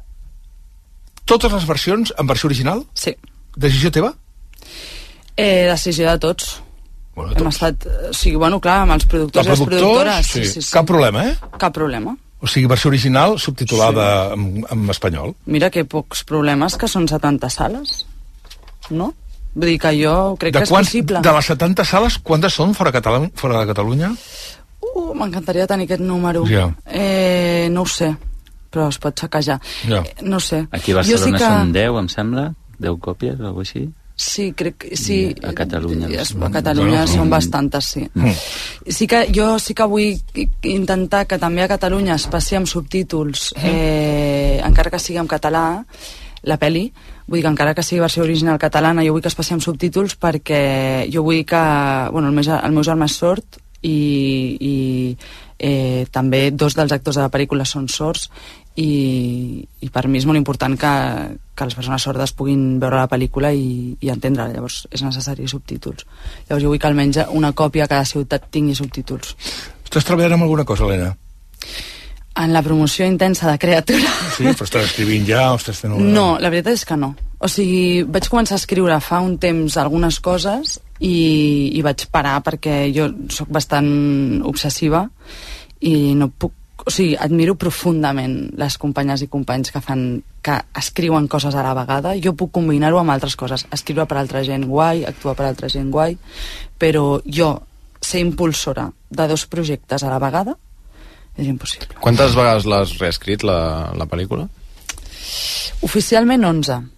Totes les versions en versió original? Sí. Decisió teva? Eh, decisió de tots. Bueno, Hem estat... O sigui, bueno, clar, amb els productors i les productores... Sí. Sí, sí, sí. Cap problema, eh? Cap problema. O sigui, versió original subtitulada sí. en, en espanyol. Mira que pocs problemes, que són setanta sales, no? Vull dir que jo crec de que és quants, possible. De les setanta sales, quantes són fora, Catalu fora de Catalunya? Uh, m'encantaria tenir aquest número. Ja. Eh, no ho sé, però es pot xaquejar. Ja. Eh, no ho sé. Aquí a Barcelona sí que... són deu, em sembla, deu còpies o alguna així. Sí, crec que sí. I a Catalunya. A Catalunya bueno, són mm. bastantes, sí. Mm. Sí que jo sí que vull intentar que també a Catalunya es passi amb subtítols, eh, encara que sigui en català, la peli, vull dir que encara que sigui versió original catalana, jo vull que es passi amb subtítols perquè jo vull que... Bueno, el meu, el meu germà és sord i, i eh, també dos dels actors de la pel·lícula són sords i, i per mi és molt important que, que les persones sordes puguin veure la pel·lícula i, i entendre-la, llavors és necessari subtítols. Llavors jo vull que almenys una còpia a cada ciutat tingui subtítols. Estàs treballant amb alguna cosa, Helena? En la promoció intensa de Criatura. Sí, però estàs escrivint ja o estàs fent... Una... No, la veritat és que no. O sigui, vaig començar a escriure fa un temps algunes coses i, i vaig parar perquè jo sóc bastant obsessiva i no puc... O sigui, admiro profundament les companyes i companys que fan, que escriuen coses a la vegada. Jo puc combinar-ho amb altres coses. Escriure per altra gent guai, actuar per altra gent guai, però jo ser impulsora de dos projectes a la vegada és impossible. Quantes vegades l'has reescrit, la, la pel·lícula? Oficialment onze.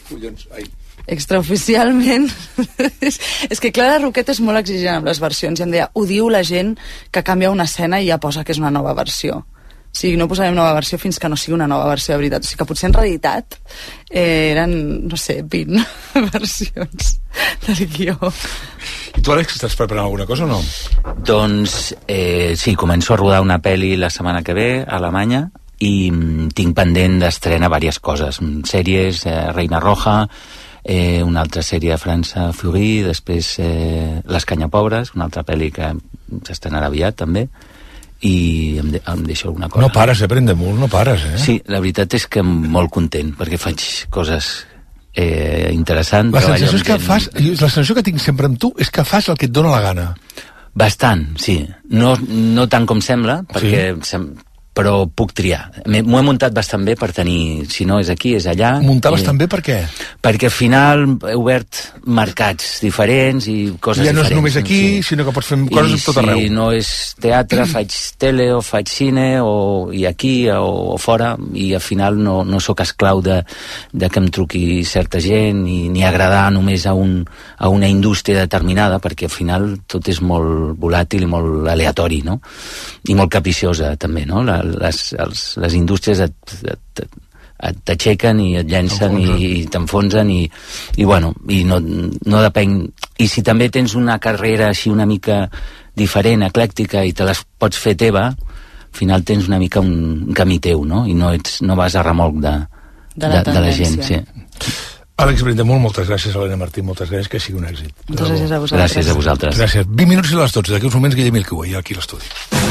Collons, ai. Extraoficialment. És que Clara Roquet és molt exigent amb les versions i em deia, ho diu la gent que canvia una escena i ja posa que és una nova versió. O sigui, no posarem nova versió fins que no sigui una nova versió de veritat. O sigui que potser en realitat eh, eren, no sé, vint versions del guió. I tu, Àlex, estàs preparant alguna cosa o no? Doncs eh, sí, començo a rodar una pel·li la setmana que ve a Alemanya i mm, tinc pendent d'estrenar diverses coses. Sèries, eh, Reina Roja, eh, una altra sèrie de França, Fury, després eh, Les Canyapobres, una altra pel·li que s'estrenarà aviat també, i em, de, em deixo alguna cosa. No pares, eh, Brendemul, no pares, eh? Sí, la veritat és que molt content, perquè faig coses eh, interessants. La sensació, és que fas, la sensació que tinc sempre amb tu és que fas el que et dóna la gana. Bastant, sí. No, no tant com sembla, perquè... Sí. Sem però puc triar. M'ho he muntat bastant bé per tenir, si no és aquí, és allà. Muntaves tan bé per què? Perquè al final he obert mercats diferents i coses diferents. Ja no és només aquí, sí. Sinó que pots fer coses a tot arreu. I si no és teatre, faig tele o faig cine, o, i aquí o, o fora, i al final no, no sóc esclau de, de que em truqui certa gent, ni, ni agradar només a, un, a una indústria determinada, perquè al final tot és molt volàtil i molt aleatori, no? I molt capiciosa, també, no? La, les, els, les indústries et, et, et t'aixequen i et llencen i, i t'enfonsen i, i bueno, i no, no depèn, i si també tens una carrera així una mica diferent, eclèctica, i te les pots fer teva, al final tens una mica un, un camí teu, no? I no, ets, no vas a remolc de, de, la, de, de la gent, sí. Àlex Brendemul, moltes gràcies. Helena Martí, moltes gràcies, que sigui un èxit. Moltes gràcies a vosaltres. Gràcies a vosaltres. Gràcies. vint minuts i les dotze, d'aquí uns moments Guillem Ilquiua, aquí a l'estudi.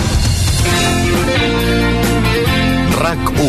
RAC u.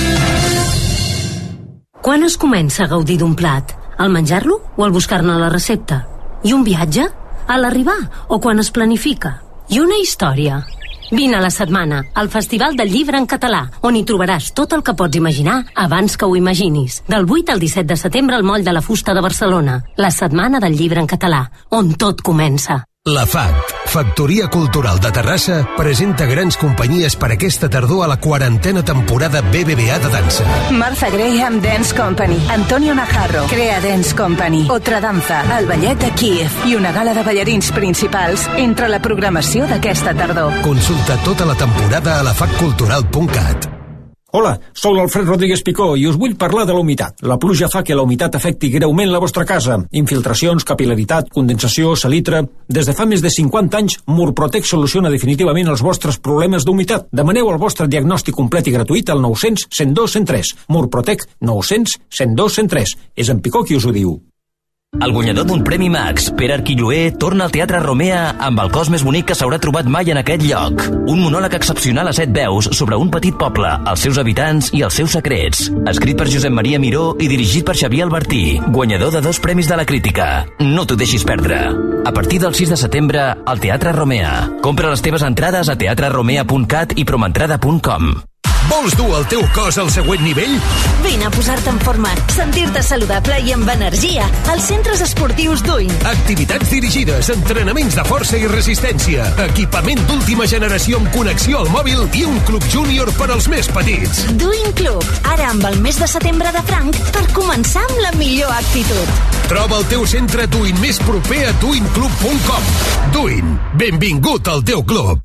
Quan es comença a gaudir d'un plat? Al menjar-lo o al buscar-ne la recepta? I un viatge? A l'arribar o quan es planifica? I una història? Vine a La Setmana, al Festival del Llibre en Català, on hi trobaràs tot el que pots imaginar abans que ho imaginis. Del vuit al disset de setembre al Moll de la Fusta de Barcelona. La Setmana del Llibre en Català, on tot comença. La F A C, Factoria Cultural de Terrassa, presenta grans companyies per aquesta tardor a la quarantena temporada B B V A de dansa. Martha Graham Dance Company, Antonio Najarro, Crea Dance Company, Otra Danza, el ballet de Kíev i una gala de ballarins principals entre la programació d'aquesta tardor. Consulta tota la temporada a la fac cultural punt cat. Hola, sóc l'Alfred Rodríguez Picó i us vull parlar de la humitat. La pluja fa que la humitat afecti greument la vostra casa. Infiltracions, capil·laritat, condensació, salitre... Des de fa més de cinquanta anys, Murprotec soluciona definitivament els vostres problemes d'humitat. Demaneu el vostre diagnòstic complet i gratuït al nou cents, cent dos, cent tres. Murprotec nou cents, cent dos, cent tres. És en Picó qui us ho diu. El guanyador d'un Premi Max, Pere Arquilloé, torna al Teatre Romea amb el cos més bonic que s'haurà trobat mai en aquest lloc. Un monòleg excepcional a set veus sobre un petit poble, els seus habitants i els seus secrets. Escrit per Josep Maria Miró i dirigit per Xavier Albertí, guanyador de dos Premis de la Crítica. No t'ho deixis perdre. A partir del sis de setembre, al Teatre Romea. Compra les teves entrades a teatre romea punt cat i promentrada punt com. Vols dur el teu cos al següent nivell? Vine a posar-te en forma, sentir-te saludable i amb energia als centres esportius Duin. Activitats dirigides, entrenaments de força i resistència, equipament d'última generació amb connexió al mòbil i un club júnior per als més petits. Duin Club, ara amb el mes de setembre de franc per començar amb la millor actitud. Troba el teu centre Duin més proper a duin club punt com. Duin, benvingut al teu club.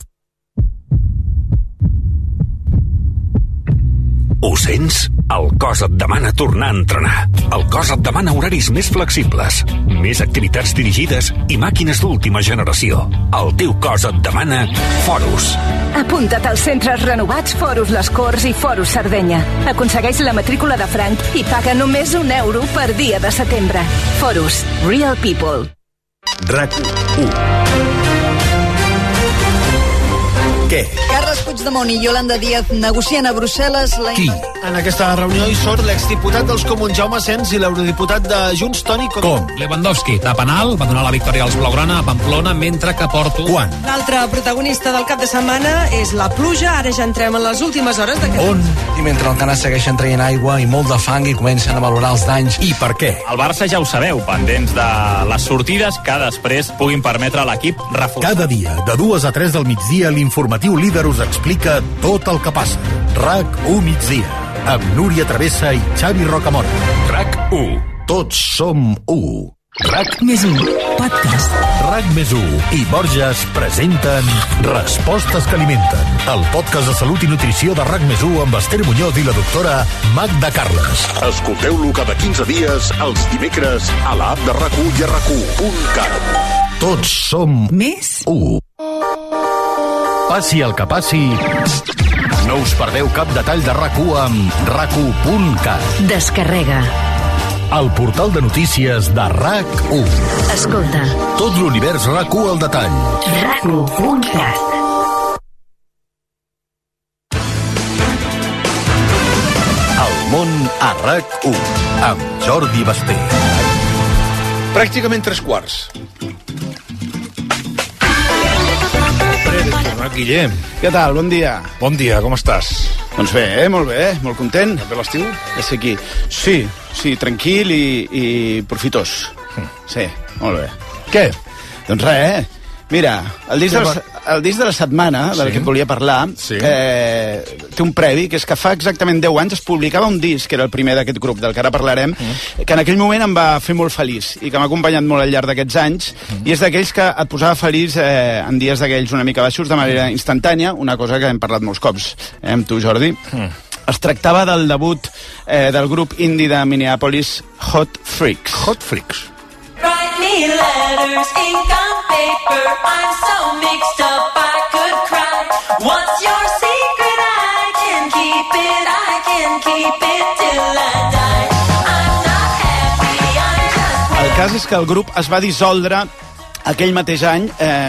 Ho sents? El cos et demana tornar a entrenar. El cos et demana horaris més flexibles, més activitats dirigides i màquines d'última generació. El teu cos et demana Forus. Apunta't als centres renovats Forus Les Corts i Forus Sardenya. Aconsegueix la matrícula de franc i paga només un euro per dia de setembre. Forus. Real People. RAC u. Què? Carles Puigdemont i Yolanda Díaz negocien a Brussel·les la... Qui? En aquesta reunió hi surt l'exdiputat dels Comuns Jaume Sens i l'eurodiputat de Junts Toni Com... Com? Lewandowski, de penal, va donar la victòria als Blaugrana a Pamplona, mentre que Porto... Quan? L'altre protagonista del cap de setmana és la pluja. Ara ja entrem en les últimes hores d'aquest... On? I mentre el Canà segueixen traient aigua i molt de fang i comencen a valorar els danys. I per què? El Barça ja ho sabeu, pendents de les sortides que després puguin permetre a l'equip reforçar. Cada dia, de dues a tres del migdia, l'informatiu líder us explica tot el que passa. RAC u migdia, amb Núria Travessa i Xavi Rocamora. RAC u, Tots som u. RAC més u, podcast. RAC més u i Borges presenten Respostes que alimenten, el podcast de salut i nutrició de RAC més u amb Esther Muñoz i la doctora Magda Carles. Escolteu-lo cada quinze dies, els dimecres, a l'app de RAC u i a RAC u punt cat. Tots som més u. Passi el que passi, no us perdeu cap detall de RAC u amb RAC u punt cat. Descarrega. El portal de notícies de RAC u. Escolta. Tot l'univers RAC u al detall. RAC u punt cat. El món a RAC u, amb Jordi Basté. Pràcticament tres quarts. Guillem. Què tal? Bon dia. Bon dia, com estàs? Doncs bé, eh? Molt bé, molt content. Bé l'estiu? Ja sé aquí. Sí, sí, tranquil i, i profitós. Sí, molt bé. Què? Doncs res, eh? Mira, el disc, de la, el disc de la setmana, del sí. que et volia parlar, sí. eh, té un previ, que és que fa exactament deu anys es publicava un disc, que era el primer d'aquest grup, del que ara parlarem, mm. que en aquell moment em va fer molt feliç, i que m'ha acompanyat molt al llarg d'aquests anys, mm. i és d'aquells que et posava feliç eh, en dies d'aquells una mica baixos, de manera instantània, una cosa que hem parlat molts cops, eh, amb tu, Jordi. Mm. Es tractava del debut eh, del grup indie de Minneapolis, Hot Freaks. Hot Freaks. Write me letters, ink on paper. I'm so mixed up I could cry. What's your secret? I can keep it, I can keep it till I die. I'm not happy, I'm just... El cas és que el grup es va dissoldre aquell mateix any.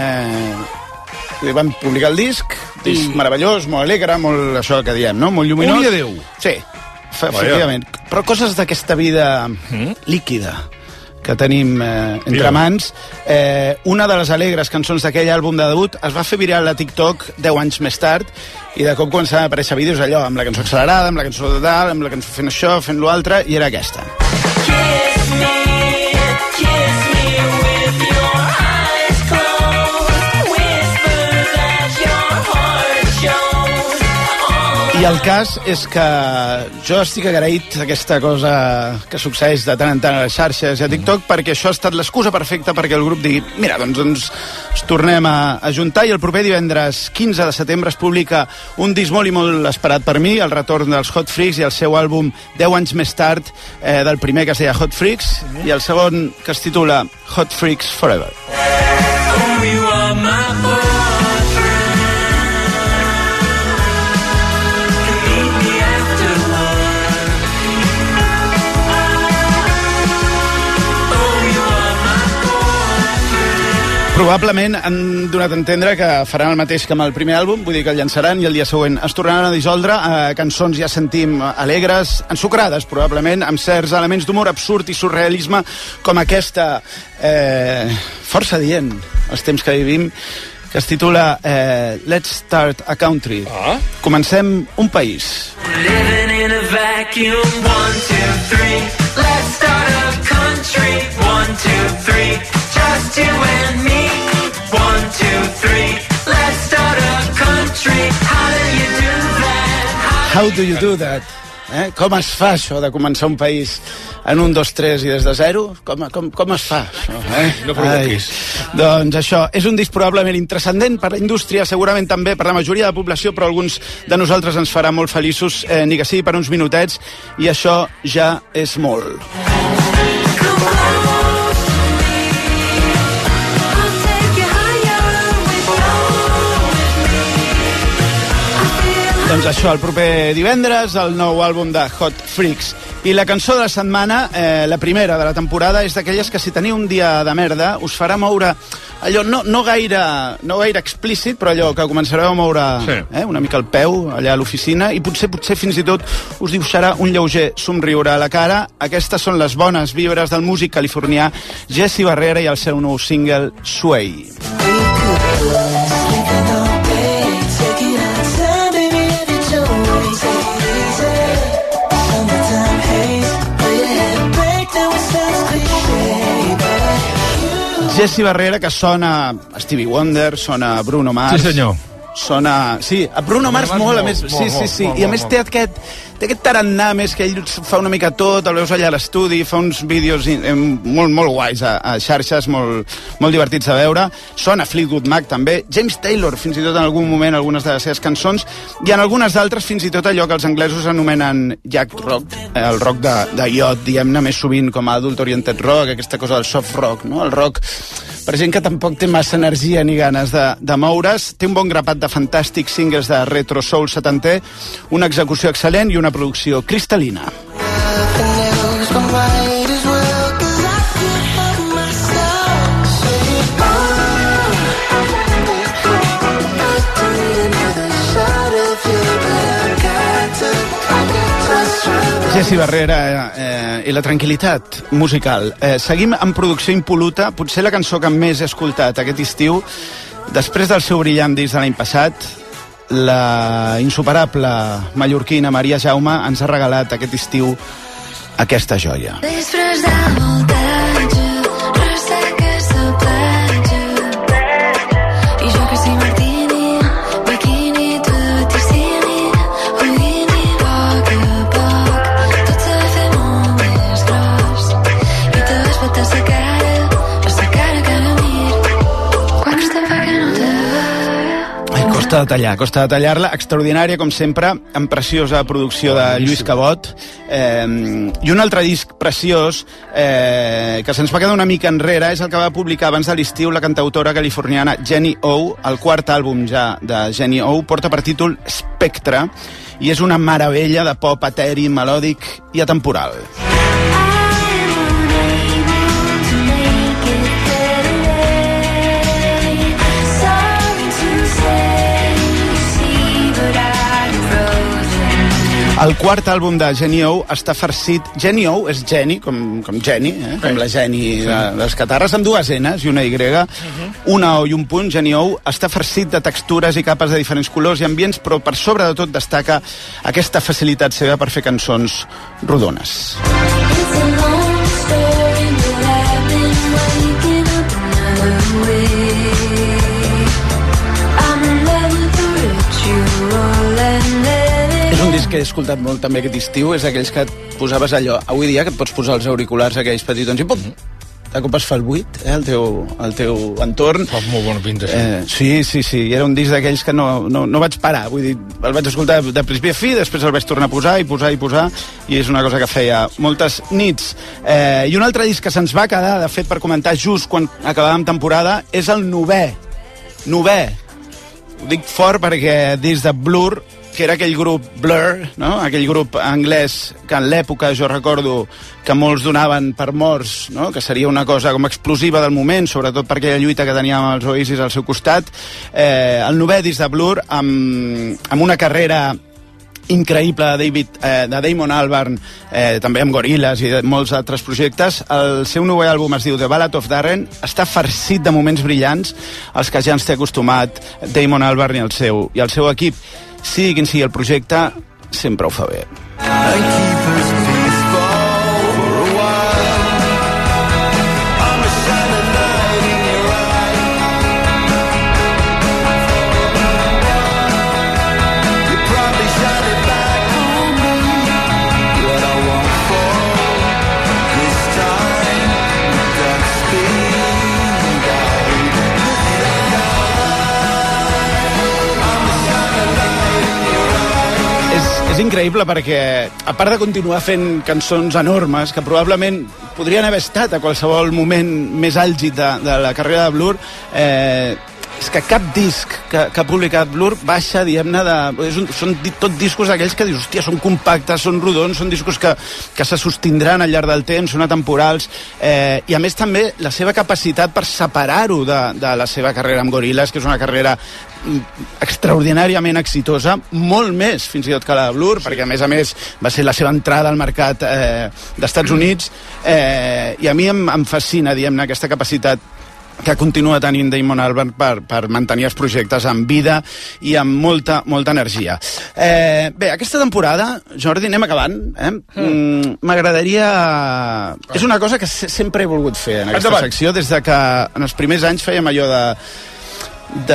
Eh, van publicar el disc, disc I... meravellós, molt alegre, molt això que diem, no? Molt lluminós. Ui, adéu. Sí, efectivament. Però coses d'aquesta vida mm? líquida que tenim eh, entre Mira. mans. Eh, una de les alegres cançons d'aquell àlbum de debut es va fer viral a TikTok deu anys més tard, i de cop començaven a aparèixer vídeos allò, amb la cançó accelerada, amb la cançó de dalt, amb la cançó fent això, fent l'altre, i era aquesta. Kiss me, kiss me with your eyes closed, whispers as your heart shows. I el cas és que jo estic agraït d'aquesta cosa que succeeix de tant en tant a les xarxes i a TikTok, perquè això ha estat l'excusa perfecta perquè el grup digui, mira, doncs, doncs ens tornem a, a juntar, i el proper divendres quinze de setembre es publica un disc molt i molt esperat per mi, el retorn dels Hot Freaks i el seu àlbum deu anys més tard, eh, del primer que es deia Hot Freaks, i el segon que es titula Hot Freaks Forever. Oh, you are my boy. Probablement han donat a entendre que faran el mateix que amb el primer àlbum, vull dir que el llançaran i el dia següent es tornaran a dissoldre. Eh, cançons ja sentim alegres, ensucrades probablement, amb certs elements d'humor absurd i surrealisme, com aquesta, eh, força dient els temps que vivim, que es titula eh, Let's Start a Country. Ah. Comencem un país. Living in a vacuum, one, two, three. Let's start a country, one, two, three. Just you and me, one, two, three. Let's start a country. How do you do that? How do you do that? Eh? Com es fa això de començar un país en un, dos, tres i des de zero? Com, com, com es fa això? Eh? No provoquis. Doncs això, és un disc probablement intranscendent per la indústria, segurament també per la majoria de la població, però alguns de nosaltres ens farà molt feliços, eh, ni que sigui per uns minutets, i això ja és molt. Doncs això, el proper divendres, el nou àlbum de Hot Freaks. I la cançó de la setmana, eh, la primera de la temporada, és d'aquelles que si teniu un dia de merda us farà moure allò no, no, gaire, no gaire explícit, però allò que començareu a moure sí. eh, una mica el peu allà a l'oficina, i potser potser fins i tot us dibuixarà un lleuger somriure a la cara. Aquestes són les bones vibres del músic californià Jesse Barrera i el seu nou single Sway. Jesse Barrera, que sona a Stevie Wonder, sona a Bruno Mars. Sí, senyor. sona... Sí, a Bruno Mars molt, a més... Sí, sí, sí, i a més té aquest, té aquest tarannà més que ell fa una mica tot, el veus allà a l'estudi, fa uns vídeos molt, molt guais a, a xarxes, molt, molt divertits a veure. Sona Fleetwood Mac també, James Taylor fins i tot en algun moment, algunes de les seves cançons, i en algunes d'altres fins i tot allò que els anglesos anomenen yacht rock, el rock de, de iot, diguem-ne, més sovint com a adult oriented rock, aquesta cosa del soft rock, no? El rock per gent que tampoc té massa energia ni ganes de, de moure's. Té un bon grapat de fantàstics singles de retro soul setanter, una execució excel·lent i una producció cristal·lina. Jessie Barrera eh, i la tranquil·litat musical. Eh, seguim amb producció impoluta, potser la cançó que més he escoltat aquest estiu, després del seu brillant disc de l'any passat. La insuperable mallorquina Maria Jaume ens ha regalat aquest estiu aquesta joia. Després del voltatge, resseques de platja, i jo que sí martini, biquini, tot i cine, Houdini, poc a poc, tot s'ha de fer molt més gros, i te vas botar sa cara, a sa cara que no mir, quants te fa que no te Costa de tallar, costa de tallar-la, extraordinària, com sempre, amb preciosa producció de Lluís Cabot, eh, i un altre disc preciós eh, que se'ns va quedar una mica enrere, és el que va publicar abans de l'estiu la cantautora californiana Jenny O. El quart àlbum ja de Jenny O porta per títol Spectre, i és una meravella de pop eteri, melòdic i atemporal. El quart àlbum de Jenny O està farcit... Jenny O és Jenny, com, com Jenny, eh? Com la Jenny de, de les catarres, amb dues N's i una Y, una O i un punt. Jenny O està farcit de textures i capes de diferents colors i ambients, però per sobre de tot destaca aquesta facilitat seva per fer cançons rodones. Que he escoltat molt també aquest estiu, és aquells que et posaves allò, avui dia que et pots posar els auriculars aquells petitons i pum, de cop es fa el buit, eh, el teu, el teu entorn. Fa molt bona pinta, sí. Eh, sí, sí, sí, i era un disc d'aquells que no, no, no vaig parar, vull dir, el vaig escoltar de principi a fi, després el vaig tornar a posar i posar i posar, i és una cosa que feia moltes nits. Eh, I un altre disc que se'ns va quedar, de fet, per comentar just quan acabàvem temporada, és el novè. Novè. Ho dic fort perquè des de Blur, que era aquell grup Blur, no? Aquell grup anglès que en l'època jo recordo que molts donaven per morts, no? Que seria una cosa com explosiva del moment, sobretot per aquella lluita que teníem els Oasis al seu costat. Eh, el novè disc de Blur, amb, amb una carrera increïble de, David, eh, de Damon Albarn, eh, també amb Gorillaz i de molts altres projectes. El seu nou àlbum es diu The Ballad of Darren, està farcit de moments brillants, als que ja ens té acostumat Damon Albarn i el seu, i el seu equip. Sigui quin sigui el projecte, sempre ho fa bé. És increïble perquè, a part de continuar fent cançons enormes, que probablement podrien haver estat a qualsevol moment més àlgid de, de la carrera de Blur, eh, és que cap disc que, que ha publicat Blur baixa, diguem-ne, de... És un, són tot discos d'aquells que dius, hòstia, són compactes, són rodons, són discos que, que se sostindran al llarg del temps, són atemporals, eh, i a més també la seva capacitat per separar-ho de, de la seva carrera amb Gorillaz, que és una carrera extraordinàriament exitosa, molt més fins i tot que la de Blur, perquè a més a més va ser la seva entrada al mercat eh, d'Estats Units, eh, i a mi em, em fascina, diguem-ne, aquesta capacitat que continua tenint Damon Albarn per, per mantenir els projectes amb vida i amb molta, molta energia. Eh, bé, aquesta temporada, Jordi, anem acabant. Eh? Mm, m'agradaria... És una cosa que sempre he volgut fer en aquesta secció, des de que en els primers anys fèiem allò de de...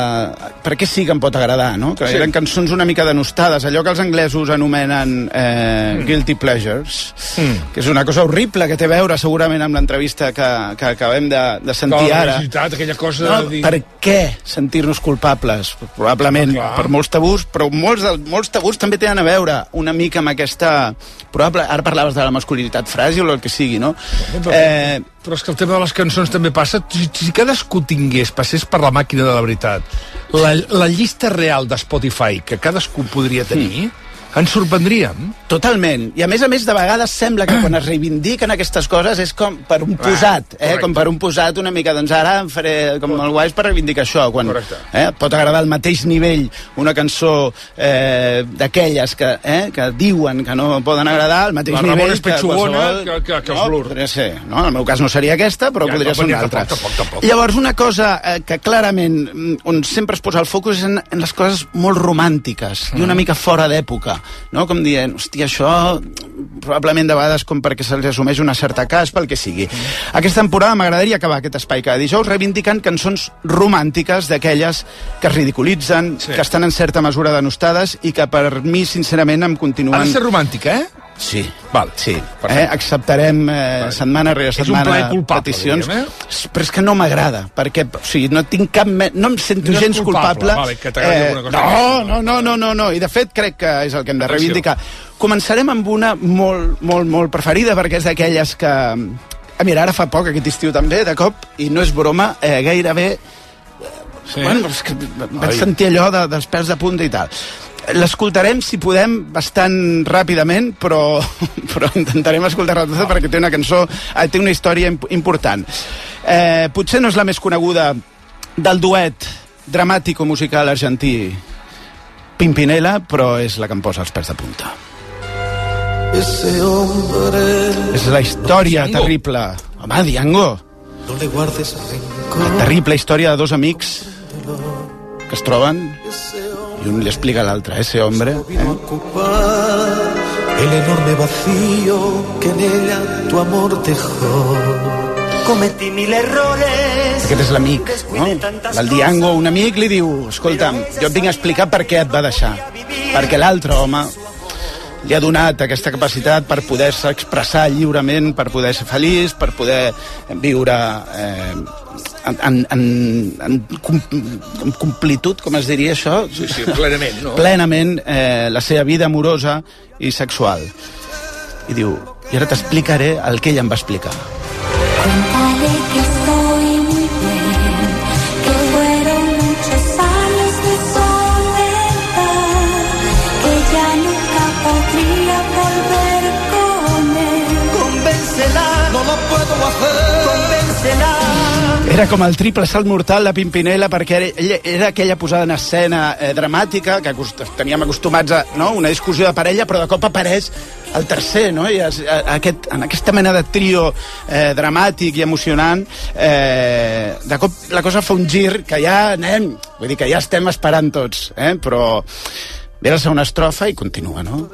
per què sí que em pot agradar, no? Que Sí. eren cançons una mica denostades, allò que els anglesos anomenen eh, Mm. guilty pleasures, Mm. que és una cosa horrible que té a veure segurament amb l'entrevista que, que acabem de, de sentir De la ara. religiositat, aquella cosa No, de dir... per què sentir-nos culpables? Probablement Clar. per molts tabús, però molts, del- molts tabús també tenen a veure una mica amb aquesta... Probable, ara parlaves de la masculinitat fràgil o el que sigui, no? Però, Eh, però és que el tema de les cançons també passa. Si, si cadascú tingués, passés per la màquina de la veritat, la, la llista real de Spotify que cadascú podria tenir, ens sorprendríem. Totalment. I a més a més, de vegades sembla que quan es reivindiquen aquestes coses és com per un posat, eh? correcte. Com per un posat una mica, doncs ara em faré com el guais per reivindicar això. Quan, eh? Pot agradar al mateix nivell una cançó eh, d'aquelles que, eh, que diuen que no poden agradar al mateix La nivell Ramones Petsugona qualsevol- que- que- que els no, Blur. podria ser, no? En el meu cas no seria aquesta, però Ja, podria no, ser una tampoc, altra. tampoc, tampoc. Llavors, una cosa eh, que clarament, mm, on sempre es posa el focus és en, en les coses molt romàntiques i una mica fora d'època, no? Com dient, hòstia, això probablement de vegades com perquè se'ls assumeix una certa cas, pel que sigui. Aquesta temporada m'agradaria acabar aquest espai cada dijous reivindicant cançons romàntiques d'aquelles que es ridiculitzen, Sí. que estan en certa mesura denostades i que per mi, sincerament, em continuen... Ha de ser romàntica, eh? Sí. Val. Sí. Eh? Acceptarem eh, setmana rere És un setmana plaer culpable, peticions, diríem, però és que no m'agrada, perquè o sigui, no tinc cap... Me... no em sento No és gens culpable, culpable. vale, que t'agradi alguna cosa. no, no, no, no, no, no, i de fet crec que és el que hem de reivindicar. Començarem amb una molt, molt, molt preferida, perquè és d'aquelles que... Ah, mira, ara fa poc, aquest estiu també, de cop, i no és broma, eh, gairebé... Sí. Bueno, és que vaig Ai. sentir allò de, dels pèls de punta i tal. L'escoltarem, si podem, bastant ràpidament, però, però intentarem escoltar-la tota perquè té una cançó, eh, té una història imp important. Eh, potser no és la més coneguda del duet dramàtico-musical argentí Pimpinela, però és la que em posa els pèls de punta. Ese hombre. És la història Diango. terrible. Home, Diango. No le guardes rencor. La terrible història de dos amics que es troben i un li explica a l'altre, ese hombre. Eh? Ocupar el enorme vacío que en ella tu amor dejó. Cometí mil errores. Aquest és l'amic, no? El Diango, un amic, li diu, escolta'm, jo et vinc a explicar per què et va deixar. Perquè l'altre home li ha donat aquesta capacitat per poder-se expressar lliurement, per poder ser feliç, per poder viure eh, en, en, en, en, com, en completud, com es diria això? Sí, sí, plenament, no? Plenament eh, la seva vida amorosa i sexual. I diu, i ara t'explicaré el que ella em va explicar. Cuéntale que estoy muy bien, que fueron muchos años de soledad, que ya nunca podría volver con él. Convéncela, no lo puedo hacer. Convéncela. Era com el triple salt mortal de Pimpinela, perquè era, ella- era aquella posada en escena eh, dramàtica que acost teníem acostumats a, no? Una discussió de parella, però de cop apareix el tercer, no? I es, a, aquest, en aquesta mena de trio eh, dramàtic i emocionant, eh, de cop la cosa fa un gir que ja anem, vull dir que ja estem esperant tots, eh? Però ve la segona estrofa i continua, no?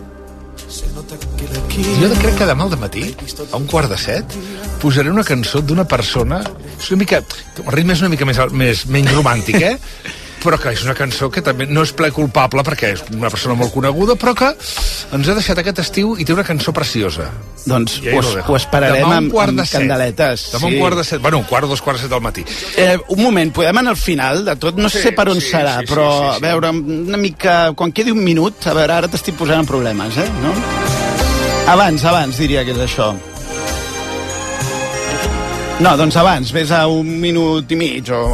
Jo crec que demà al matí, a un quart de set, posaré una cançó d'una persona... És una mica... El ritme és una mica més, més menys romàntic, eh? Però que és una cançó que també no és ple culpable perquè és una persona molt coneguda, però que ens ha deixat aquest estiu i té una cançó preciosa. Doncs I ahí ho, lo es- dejo. ho esperarem Demà un amb, quart amb de set. candeletes. Demà un quart de set. Bueno, un quart o dos quarts de set del matí. Eh, un moment, podem anar al final de tot? No Sí, sé per on sí, serà, sí, sí, però sí, sí. a veure, una mica... Quan quedi un minut, a veure, ara t'estic posant en problemes, eh? No? Abans, abans, diria que és això. No, doncs abans, vés a un minut i mig o...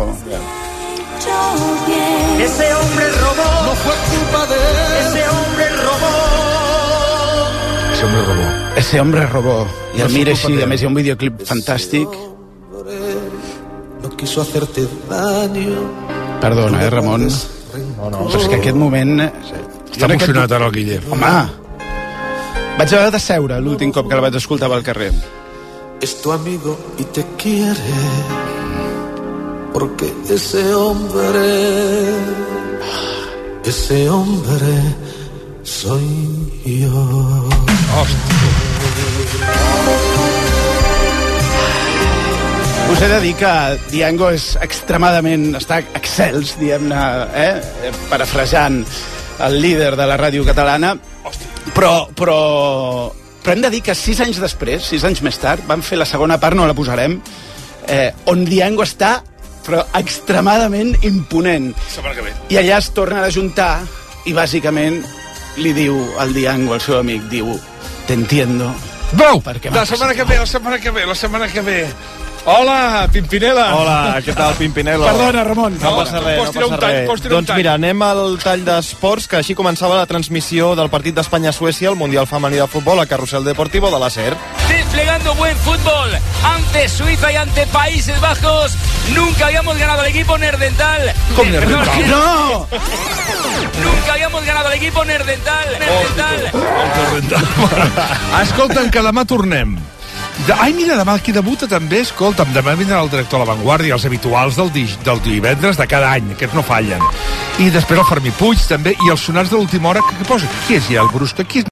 Ese hombre robó. No fue culpa de él. Ese hombre robó. Ese hombre robó. Ese hombre robó. I No el fue mira culpa així, de a él. més hi ha un videoclip fantàstic. No quiso hacerte daño. Perdona, eh, Ramon? No, no. Però és que aquest moment... Està emocionat ara el Guille. Home, vaig haver de seure l'últim cop que la vaig escoltar pel carrer. Es tu amigo y te quiere. Porque ese hombre, ese hombre soy yo. Us he de dir que Diango és extremadament... està excels, diguem-ne, eh? parafrasant el líder de la ràdio catalana, però, però, però hem de dir que sis anys després, sis anys més tard, vam fer la segona part, no la posarem, eh, on Diango està però extremadament imponent. I allà es tornen a juntar i bàsicament li diu al Diango, al seu amic, diu, te entiendo. Brou! La setmana que ve, la setmana que ve, la setmana que ve. Hola, Pimpinela. Hola, què tal, Pimpinela? Perdona, Ramon. No, no passa res, no passa res. Tall, doncs mira, anem al tall d'esports, que així començava la transmissió del partit d'Espanya-Suècia, el Mundial Femení de Futbol, a Carrusel Deportivo de la SER. Desplegando buen fútbol ante Suiza y ante Países Bajos. Nunca habíamos ganado al equipo Nerdental. ¿Cómo Nerdental? ¡No! Nunca habíamos ganado al equipo Nerdental. Nerdental. Oh, escolta'm, que demà tornem. De... Ai, mira, demà aquí debuta també, escolta'm, demà vindrà el director a La Vanguardia, els habituals del, di... del divendres de cada any, aquests no fallen. I després el Fermí Puig, també, i els sonats de l'última hora, que, que posa? Qui és ja, el Brusca? Qui és?